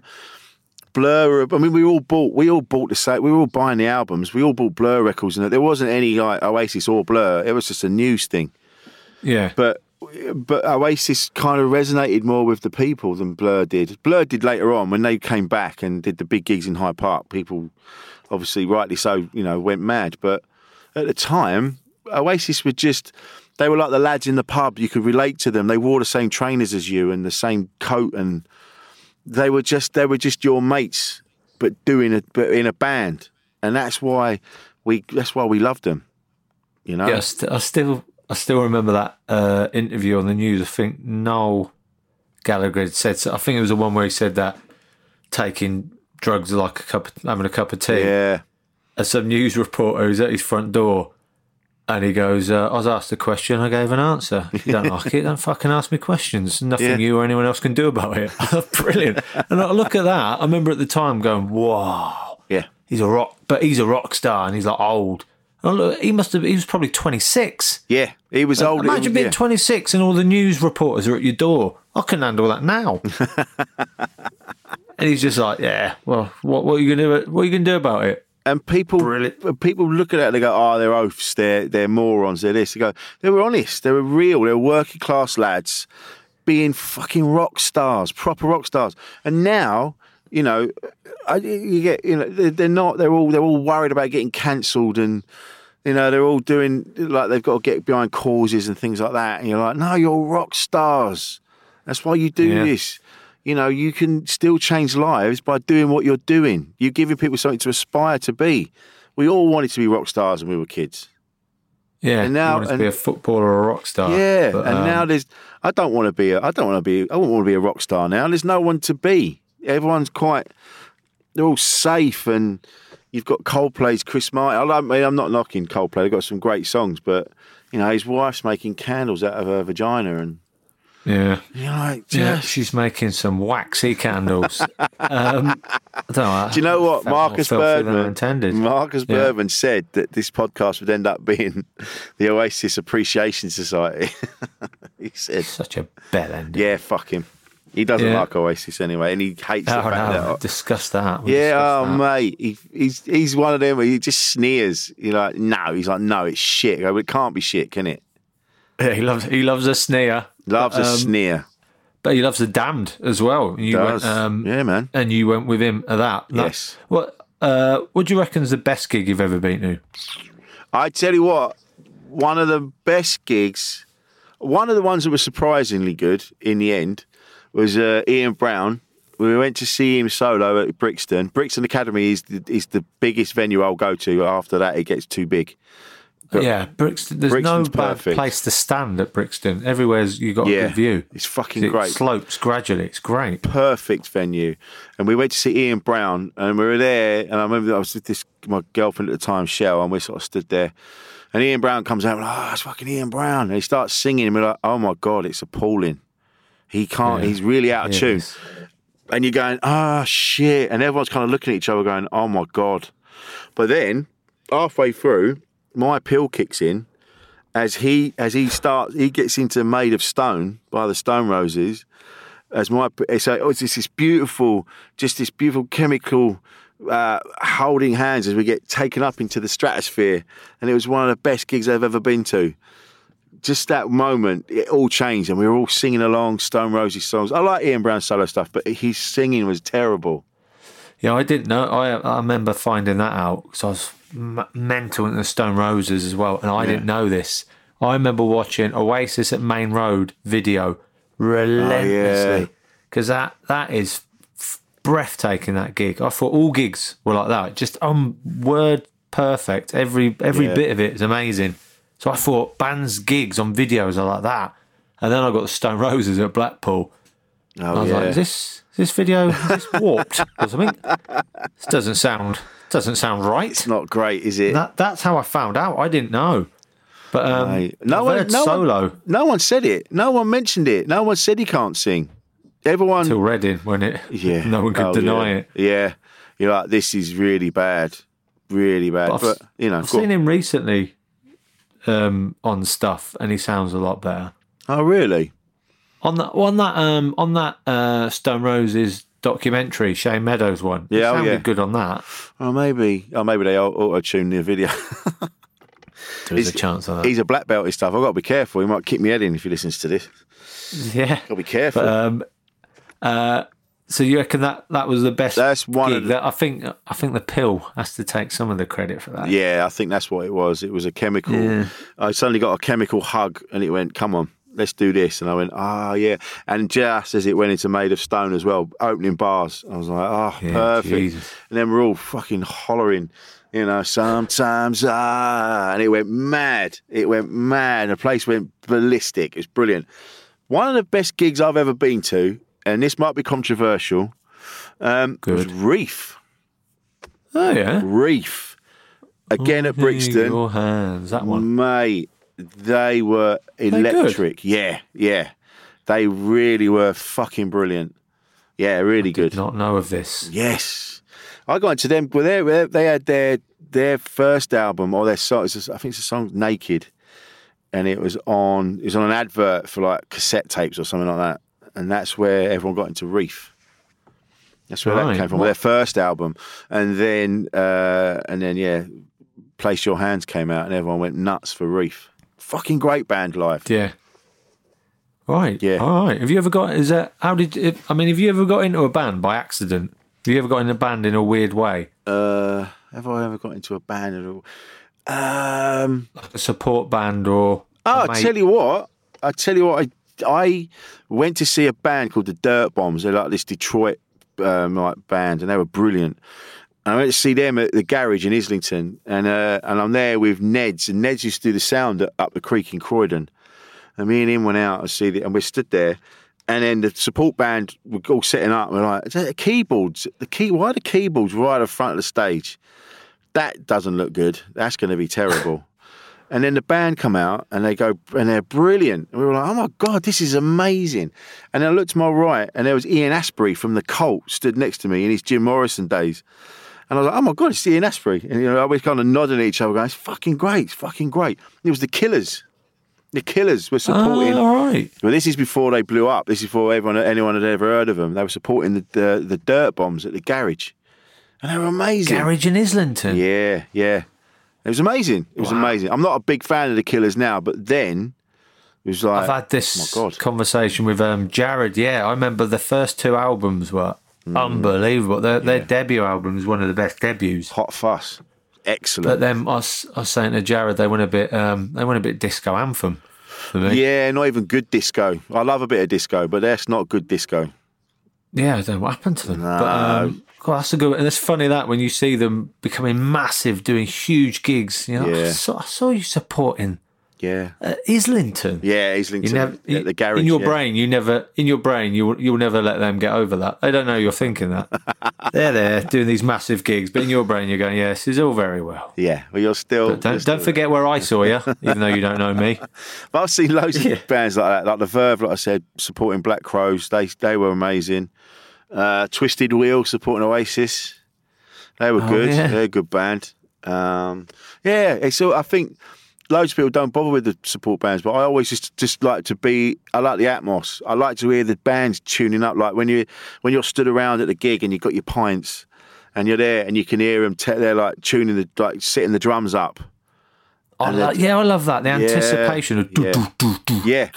Blur. I mean, we all bought, we all bought the same. We were all buying the albums. We all bought Blur records, and there wasn't any like Oasis or Blur. It was just a news thing. Yeah, but. But Oasis kind of resonated more with the people than Blur did. Blur did later on when they came back and did the big gigs in Hyde Park. People, obviously, rightly so, you know, went mad. But at the time, Oasis were just, they were like the lads in the pub. You could relate to them. They wore the same trainers as you and the same coat, and they were just, they were just your mates, but doing a, but in a band. And that's why we, that's why we loved them. You know, yeah, I, st- I still. I still remember that uh, interview on the news. I think Noel Gallagher had said, so I think it was the one where he said that taking drugs are like a cup of, having a cup of tea. Yeah. And some news reporter who's at his front door, and he goes, uh, I was asked a question, I gave an answer. If you don't like it, don't fucking ask me questions. Nothing Yeah. you or anyone else can do about it. Brilliant. And I look at that, I remember at the time going, wow. Yeah. He's a rock, but he's a rock star, and he's like old. And I look, he must have, he was probably twenty-six. Yeah, he was old. Imagine being yeah. twenty-six and all the news reporters are at your door. I can handle that now. And he's just like, yeah, well, what, what are you going to do? What are you going to do about it? And people, Brilliant. people look at it and they go, oh, they're oafs, they're, they're morons, they're this. They go, they were honest, they were real, they were working class lads being fucking rock stars, proper rock stars. And now, you know, I, you get, you know, they're, they're not, they're all, they're all worried about getting cancelled and, you know, they're all doing, like, they've got to get behind causes and things like that. And you're like, no, you're rock stars. That's why you do Yeah. this. You know, you can still change lives by doing what you're doing. You're giving people something to aspire to be. We all wanted to be rock stars when we were kids. Yeah, And now- you wanted to and- be a footballer or a rock star. Yeah, But, and um, now there's. I don't want to be. A, I don't want to be. I don't want to be a rock star now. There's no one to be. Everyone's quite. They're all safe, and you've got Coldplay's Chris Martin. I don't mean I'm not knocking Coldplay. They've got some great songs, but you know his wife's making candles out of her vagina, and yeah. you're like, Yeah, just- she's making some waxy candles. um, I don't know. Do you know what felt more Marcus filthy than Birdman? intended. Marcus Yeah. Birdman said that this podcast would end up being the Oasis Appreciation Society. He said, Such a bell end. "Yeah, fuck him. He doesn't Yeah. like Oasis anyway, and he hates the Oh, fact no, that." discuss that. We'll Yeah, discuss oh that. mate, he, he's he's one of them where he just sneers. You're like, no, he's like, no, it's shit. I go, it can't be shit, can it? Yeah, he loves he loves a sneer. Loves a Um, sneer. But he loves the Damned as well. You Does. went, um, Yeah, man. And you went with him at that. That- Yes. What uh, What do you reckon's the best gig you've ever been to? I tell you what, one of the best gigs, one of the ones that was surprisingly good in the end, was uh, Ian Brown. We went to see him solo at Brixton. Brixton Academy is the, is the biggest venue I'll go to. After that, it gets too big. But yeah, Brixton. There's Brixton's no bad perfect. place to stand at Brixton. Everywhere's you got a Yeah, good view. it's fucking It great. slopes gradually. It's great. Perfect venue. And we went to see Ian Brown, and we were there, and I remember I was with this my girlfriend at the time, Shell, and we sort of stood there. And Ian Brown comes out, and, oh, it's fucking Ian Brown. And he starts singing, and we're like, oh my God, it's appalling. He can't, Yeah. he's really out of Yeah, tune. it's- And you're going, ah, shit. And everyone's kind of looking at each other going, oh my God. But then, halfway through, my appeal kicks in as he as he starts, he gets into Made of Stone by the Stone Roses. As my, so oh, it's this, this beautiful, just this beautiful chemical uh, holding hands as we get taken up into the stratosphere. And it was one of the best gigs I've ever been to. Just that moment, it all changed, and we were all singing along Stone Roses songs. I like Ian Brown's solo stuff, but his singing was terrible. Yeah, I didn't know. I I remember finding that out because I was m- mental into the Stone Roses as well, and I Yeah. didn't know this. I remember watching Oasis at Main Road video relentlessly because that that is f- breathtaking. That gig, I thought all gigs were like that, just um word perfect. Every every Yeah. bit of it is amazing. So I thought bands' gigs on videos are like that, and then I got the Stone Roses at Blackpool. Oh, I was yeah. like, is this is this video is this warped or something? This doesn't sound doesn't sound right. It's not great, is it? That that's how I found out. I didn't know. But um, Mate, no I've one, heard no solo One, no one said it. No one mentioned it. No one said he can't sing. Everyone. till Reading when it Yeah. no one could Oh, deny yeah. it. Yeah. You're like, this is really bad. Really bad. But But, I've, you know. I've go seen on. him recently um, on stuff, and he sounds a lot better. Oh, really? On that on that um, on that uh, Stone Roses documentary, Shane Meadows one. He Yeah, oh, sounded yeah. good on that. Oh, maybe. Oh, maybe they auto-tuned the video. There's He's- a chance of that. He's a black belt and stuff. I've got to be careful. He might kick me head in if he listens to this. Yeah. Got to be careful. But um, uh, so you reckon that that was the best? That's one gig? of the- That I think I think the pill has to take some of the credit for that. Yeah, I think that's what it was. It was a chemical. Yeah. I suddenly got a chemical hug, and it went, "Come on!" let's do this. And I went, ah, oh, yeah. And just as it went into Made of Stone as well, opening bars, I was like, oh, Yeah, perfect. Jesus. And then we're all fucking hollering, you know, sometimes, ah, and it went mad. It went mad. The place went ballistic. It's brilliant. One of the best gigs I've ever been to, and this might be controversial, um, was Reef. Oh, yeah. Reef. Again oh, at Brixton. Your hands, that one. Mate, they were electric. Yeah, yeah. They really were fucking brilliant. Yeah, really I good. Did not know of this. Yes. I got into them. Well, they, they had their their first album, or their song, I think it's a song, Naked. And it was on, it was on an advert for like cassette tapes or something like that. And that's where everyone got into Reef. That's where right. that came from. What? Their first album. And then, uh, and then, yeah, Place Your Hands came out and everyone went nuts for Reef. Fucking great band live. Yeah. Right. Yeah. All right. Have you ever got, is that, how did, if, I mean, have you ever got into a band by accident? Have you ever got in a band in a weird way? Uh, have I ever got into a band at all? Um, like a support band or... Oh, I tell you what. I tell you what. I I went to see a band called the Dirt Bombs. They're like this Detroit um, like band, and they were brilliant. And I went to see them at the garage in Islington, and uh, and I'm there with Neds, and Neds used to do the sound at, up the creek in Croydon. And me and him went out and see it, and we stood there. And then the support band were all setting up. And we're like, the keyboards, the key. Why are the keyboards right at the front of the stage? That doesn't look good. That's going to be terrible. And then the band come out and they go, and they're brilliant. And we were like, oh my God, this is amazing. And then I looked to my right and there was Ian Astbury from The Cult stood next to me in his Jim Morrison days. And I was like, oh my God, it's Ian Astbury. And you know, I was kind of nodding at each other going, it's fucking great, it's fucking great. It was The Killers. The Killers were supporting. Oh, all right. Well, this is before they blew up. This is before everyone, anyone had ever heard of them. They were supporting the, the, the Dirt Bombs at the garage. And they were amazing. Garage in Islington? Yeah, yeah. It was amazing. It was wow. amazing. I'm not a big fan of the Killers now, but then it was like... I've had this oh my God. conversation with um, Jared. Yeah, I remember the first two albums were mm. unbelievable. Their, yeah. their debut album was one of the best debuts. Hot Fuss. Excellent. But then I was, I was saying to Jared, they went a bit um, they went a bit disco anthem for me. Yeah, not even good disco. I love a bit of disco, but that's not good disco. Yeah, I don't know what happened to them. No. But, um, God, that's a good, and it's funny that when you see them becoming massive, doing huge gigs, you know, yeah. I, saw, I saw you supporting, yeah, uh, Islington, yeah, Islington, you never, yeah, the garage. In your yeah. brain, you never, in your brain, you you'll never let them get over that. They don't know you're thinking that. They're there doing these massive gigs, but in your brain, you're going, yes, it's all very well. Yeah, well, you're still. But don't you're still don't forget where I saw you, even though you don't know me. But I've seen loads yeah. of bands like that, like the Verve, like I said, supporting Black Crows. They they were amazing. Uh, Twisted Wheel supporting Oasis. They were oh, good. Yeah. They're a good band. Um, yeah, so I think loads of people don't bother with the support bands, but I always just, just like to be. I like the atmos. I like to hear the bands tuning up. Like when you when you're stood around at the gig and you've got your pints and you're there and you can hear them. Te- they're like tuning the like setting the drums up. I lo- yeah, I love that. The anticipation yeah, of do, yeah. do, do, do, yeah,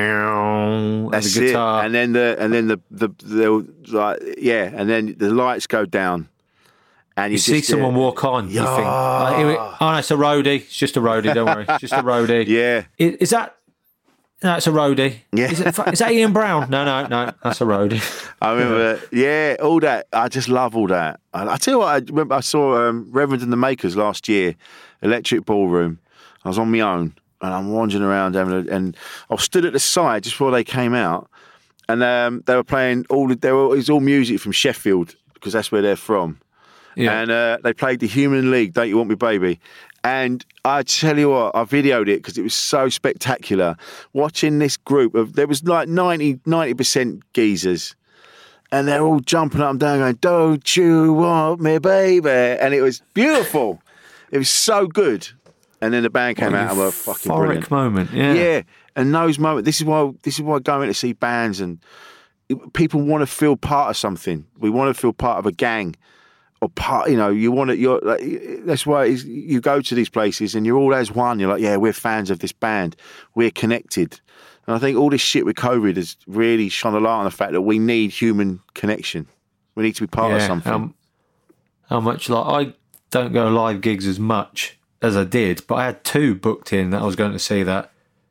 that's the guitar. It. And then the and then the the, the like yeah, and then the lights go down, and you, you just, see someone uh, walk on. Yeah. You think, oh, here we, oh no, it's a roadie. It's just a roadie. Don't worry, it's just a roadie. Yeah, is, is that? No, it's a roadie. Yeah, is, it, is that Ian Brown? No, no, no, that's a roadie. I remember, yeah, all that. I just love all that. I, I tell you what, I remember I saw um, Reverend and the Makers last year, Electric Ballroom. I was on my own and I'm wandering around having a, and I stood at the side just before they came out, and um, they were playing all. The, they were, it was all music from Sheffield because that's where they're from. Yeah. And uh, they played the Human League, Don't You Want Me Baby? And I tell you what, I videoed it because it was so spectacular. Watching this group of, there was like ninety percent geezers. And they're all jumping up and down going, don't you want me, baby? And it was beautiful. It was so good. And then the band came what out and were fucking euphoric brilliant. moment, yeah. Yeah. And those moments, this is why, this is why going to see bands and people want to feel part of something. We want to feel part of a gang. Or part, you know, you want to. You're like, that's why it's, you go to these places and you're all as one. You're like, yeah, we're fans of this band. We're connected. And I think all this shit with COVID has really shone a light on the fact that we need human connection. We need to be part yeah, of something. Um, how much like I don't go to live gigs as much as I did, but I had two booked in that I was going to see that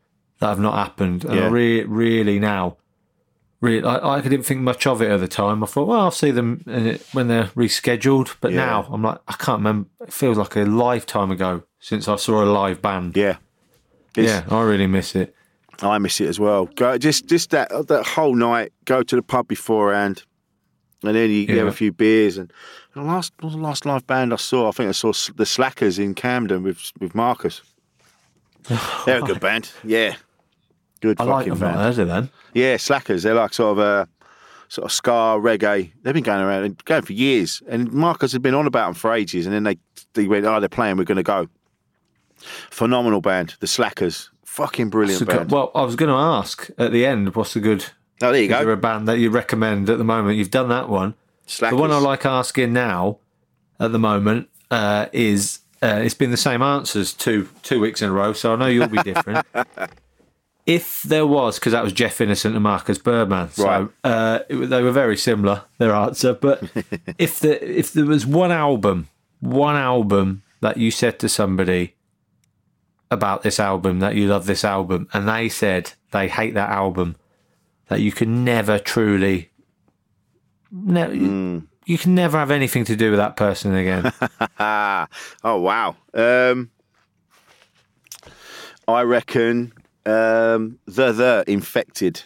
that have not happened. And Yeah. I re- really now, really, I, I didn't think much of it at the time. I thought, well, I'll see them in it when they're rescheduled. But Yeah. now I'm like, I can't remember. It feels like a lifetime ago since I saw a live band. Yeah. It's- Yeah, I really miss it. I miss it as well. Go just just that that whole night. Go to the pub beforehand, and then you, you have Yeah. a few beers. And the last what was the last live band I saw, I think I saw S- the Slackers in Camden with with Marcus. They're a good band. Yeah, good I like fucking them. band. Not heard of them. Yeah, Slackers. They're like sort of a sort of ska reggae. They've been going around and going for years. And Marcus had been on about them for ages. And then they they went, oh, they're playing. We're going to go. Phenomenal band, the Slackers. Fucking brilliant So, band. well, I was going to ask at the end, what's the good? Oh, there you Is go. there a band that you recommend at the moment? You've done that one. Slackers. The one I like asking now, at the moment, uh, is uh, it's been the same answers two two weeks in a row, so I know you'll be different. If there was, because that was Jeff Innocent and Marcus Birdman, so Right. uh, it, they were very similar, their answer. But if the if there was one album, one album that you said to somebody about this album, that you love this album, and they said they hate that album, that you can never truly, ne- Mm. you can never have anything to do with that person again. Oh, wow. Um, I reckon um, The The Infected.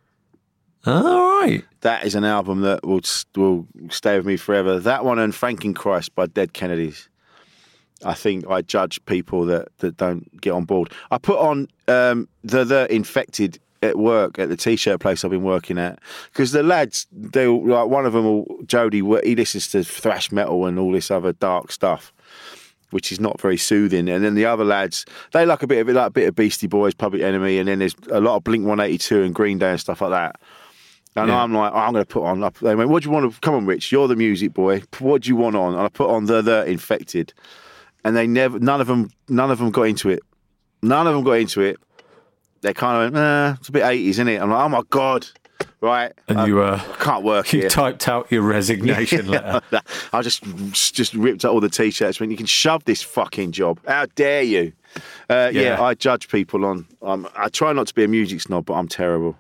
All right. That is an album that will will stay with me forever. That one and Frankenchrist by Dead Kennedys. I think I judge people that, that don't get on board. I put on um, the the Infected at work at the t-shirt place I've been working at because the lads, they like one of them, will, Jody, he listens to thrash metal and all this other dark stuff, which is not very soothing. And then the other lads, they like a bit of it, like a bit of Beastie Boys, Public Enemy, and then there's a lot of Blink one eighty-two and Green Day and stuff like that. And Yeah. I'm like, oh, I'm going to put on. They went, what do you want to? Come on, Rich, you're the music boy. What do you want on? And I put on the the Infected. And they never, none of them, none of them got into it. None of them got into it. They kind of went, nah, it's a bit eighties, isn't it? I'm like, oh my God, right? And I, you uh, I can't work you here. typed out your resignation letter. I just just ripped out all the t-shirts. When you can shove this fucking job, how dare you? Uh, yeah. Yeah. I judge people on. Um, I try not to be a music snob, but I'm terrible.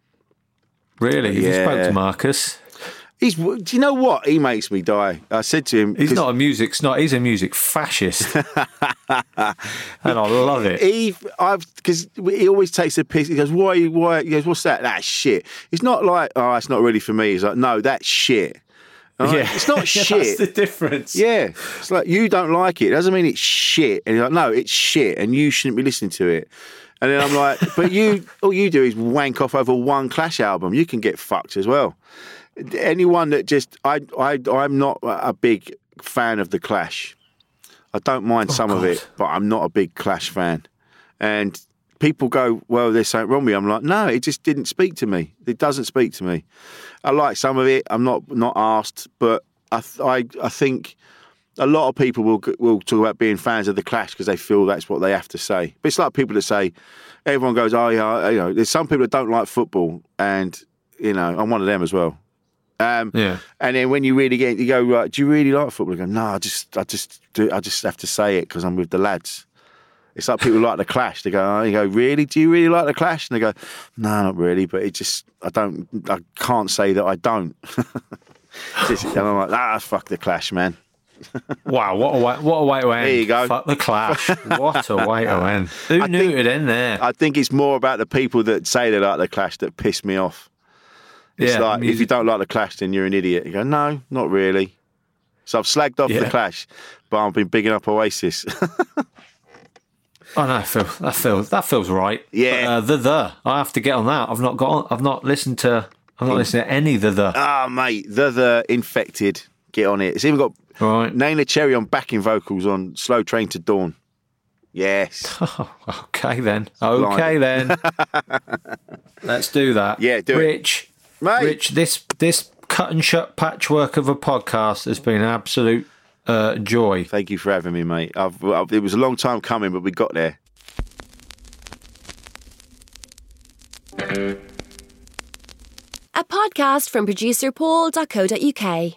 Really? You Yeah. spoke to Marcus. He's. Do you know what? He makes me die. I said to him, He's 'cause not a music snob. He's a music fascist. And I love it. He, I've because he always takes a piss. He goes, "Why? Why?" He goes, "What's that? That's shit." It's not like, "Oh, it's not really for me." He's like, "No, that's shit." I'm like, it's not Yeah, shit. That's the difference. Yeah, it's like you don't like it. It doesn't mean it's shit. And he's like, "No, it's shit, and you shouldn't be listening to it." And then I'm like, "But you, all you do is wank off over one Clash album. You can get fucked as well." Anyone that just, I, I, I'm not a big fan of the Clash. I don't mind Oh, some of God. it, but I'm not a big Clash fan. And people go, well, there's something wrong with me. I'm like, no, it just didn't speak to me. It doesn't speak to me. I like some of it. I'm not not asked, but I th- I, I think a lot of people will will talk about being fans of the Clash because they feel that's what they have to say. But it's like people that say, everyone goes, oh yeah, you know, there's some people that don't like football, and you know, I'm one of them as well. Um, Yeah. And then when you really get, you go, right, do you really like football? I go, no, I just, I just, do, I just have to say it because I'm with the lads. It's like people like the Clash. They go, oh, you go, really? Do you really like the Clash? And they go, no, not really. But it just, I don't, I can't say that I don't. Just, and I'm like, ah, fuck the Clash, man. Wow, what a way, what a way to end. There you go. Fuck the Clash. What a way to end. Who I knew think- it'd end there? I think it's more about the people that say they like the Clash that piss me off. It's Yeah, like, if you music- don't like the Clash, then you're an idiot. You go, no, not really. So I've slagged off Yeah. the Clash, but I've been bigging up Oasis. Oh no, Phil, that feels that feels right. Yeah. But, uh, the the I have to get on that. I've not got. On, I've not listened to. I've not listened to any the the. Ah, mate, the the Infected. Get on it. It's even got Right. Naina Cherry on backing vocals on Slow Train to Dawn. Yes. Okay then. Okay then. Let's do that. Yeah, do it. Rich, Mate. Rich, this this cut and shut patchwork of a podcast has been an absolute uh, joy. Thank you for having me, mate. I've, I've, it was a long time coming, but we got there. A podcast from producer paul dot co dot uk.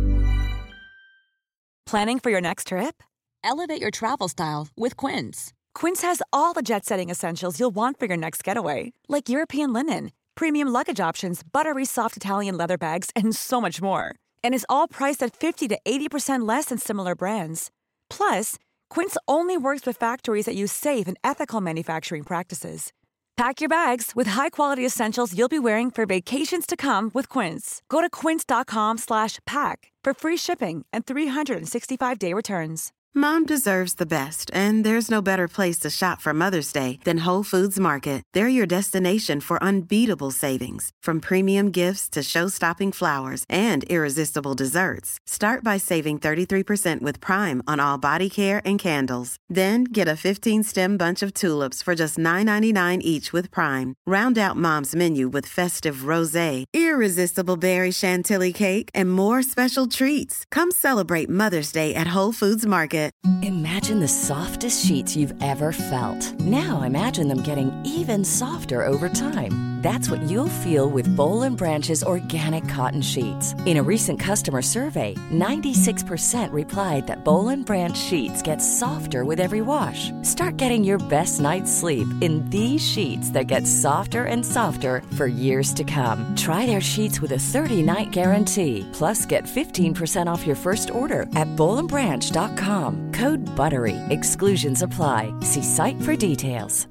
Planning for your next trip? Elevate your travel style with Quince. Quince has all the jet-setting essentials you'll want for your next getaway, like European linen, premium luggage options, buttery soft Italian leather bags, and so much more. And is all priced at fifty to eighty percent less than similar brands. Plus, Quince only works with factories that use safe and ethical manufacturing practices. Pack your bags with high-quality essentials you'll be wearing for vacations to come with Quince. Go to quince.com slash pack for free shipping and three sixty-five day returns. Mom deserves the best, and there's no better place to shop for Mother's Day than Whole Foods Market. They're your destination for unbeatable savings, from premium gifts to show-stopping flowers and irresistible desserts. Start by saving thirty-three percent with Prime on all body care and candles. Then get a fifteen-stem bunch of tulips for just nine ninety-nine each with Prime. Round out Mom's menu with festive rosé, irresistible berry chantilly cake, and more special treats. Come celebrate Mother's Day at Whole Foods Market. Imagine the softest sheets you've ever felt. Now imagine them getting even softer over time. That's what you'll feel with Boll and Branch's organic cotton sheets. In a recent customer survey, ninety-six percent replied that Boll and Branch sheets get softer with every wash. Start getting your best night's sleep in these sheets that get softer and softer for years to come. Try their sheets with a thirty-night guarantee. Plus, get fifteen percent off your first order at boll and branch dot com. Code BUTTERY. Exclusions apply. See site for details.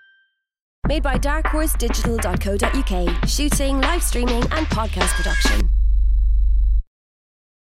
Made by dark horse digital dot co dot uk. Shooting, live streaming and podcast production.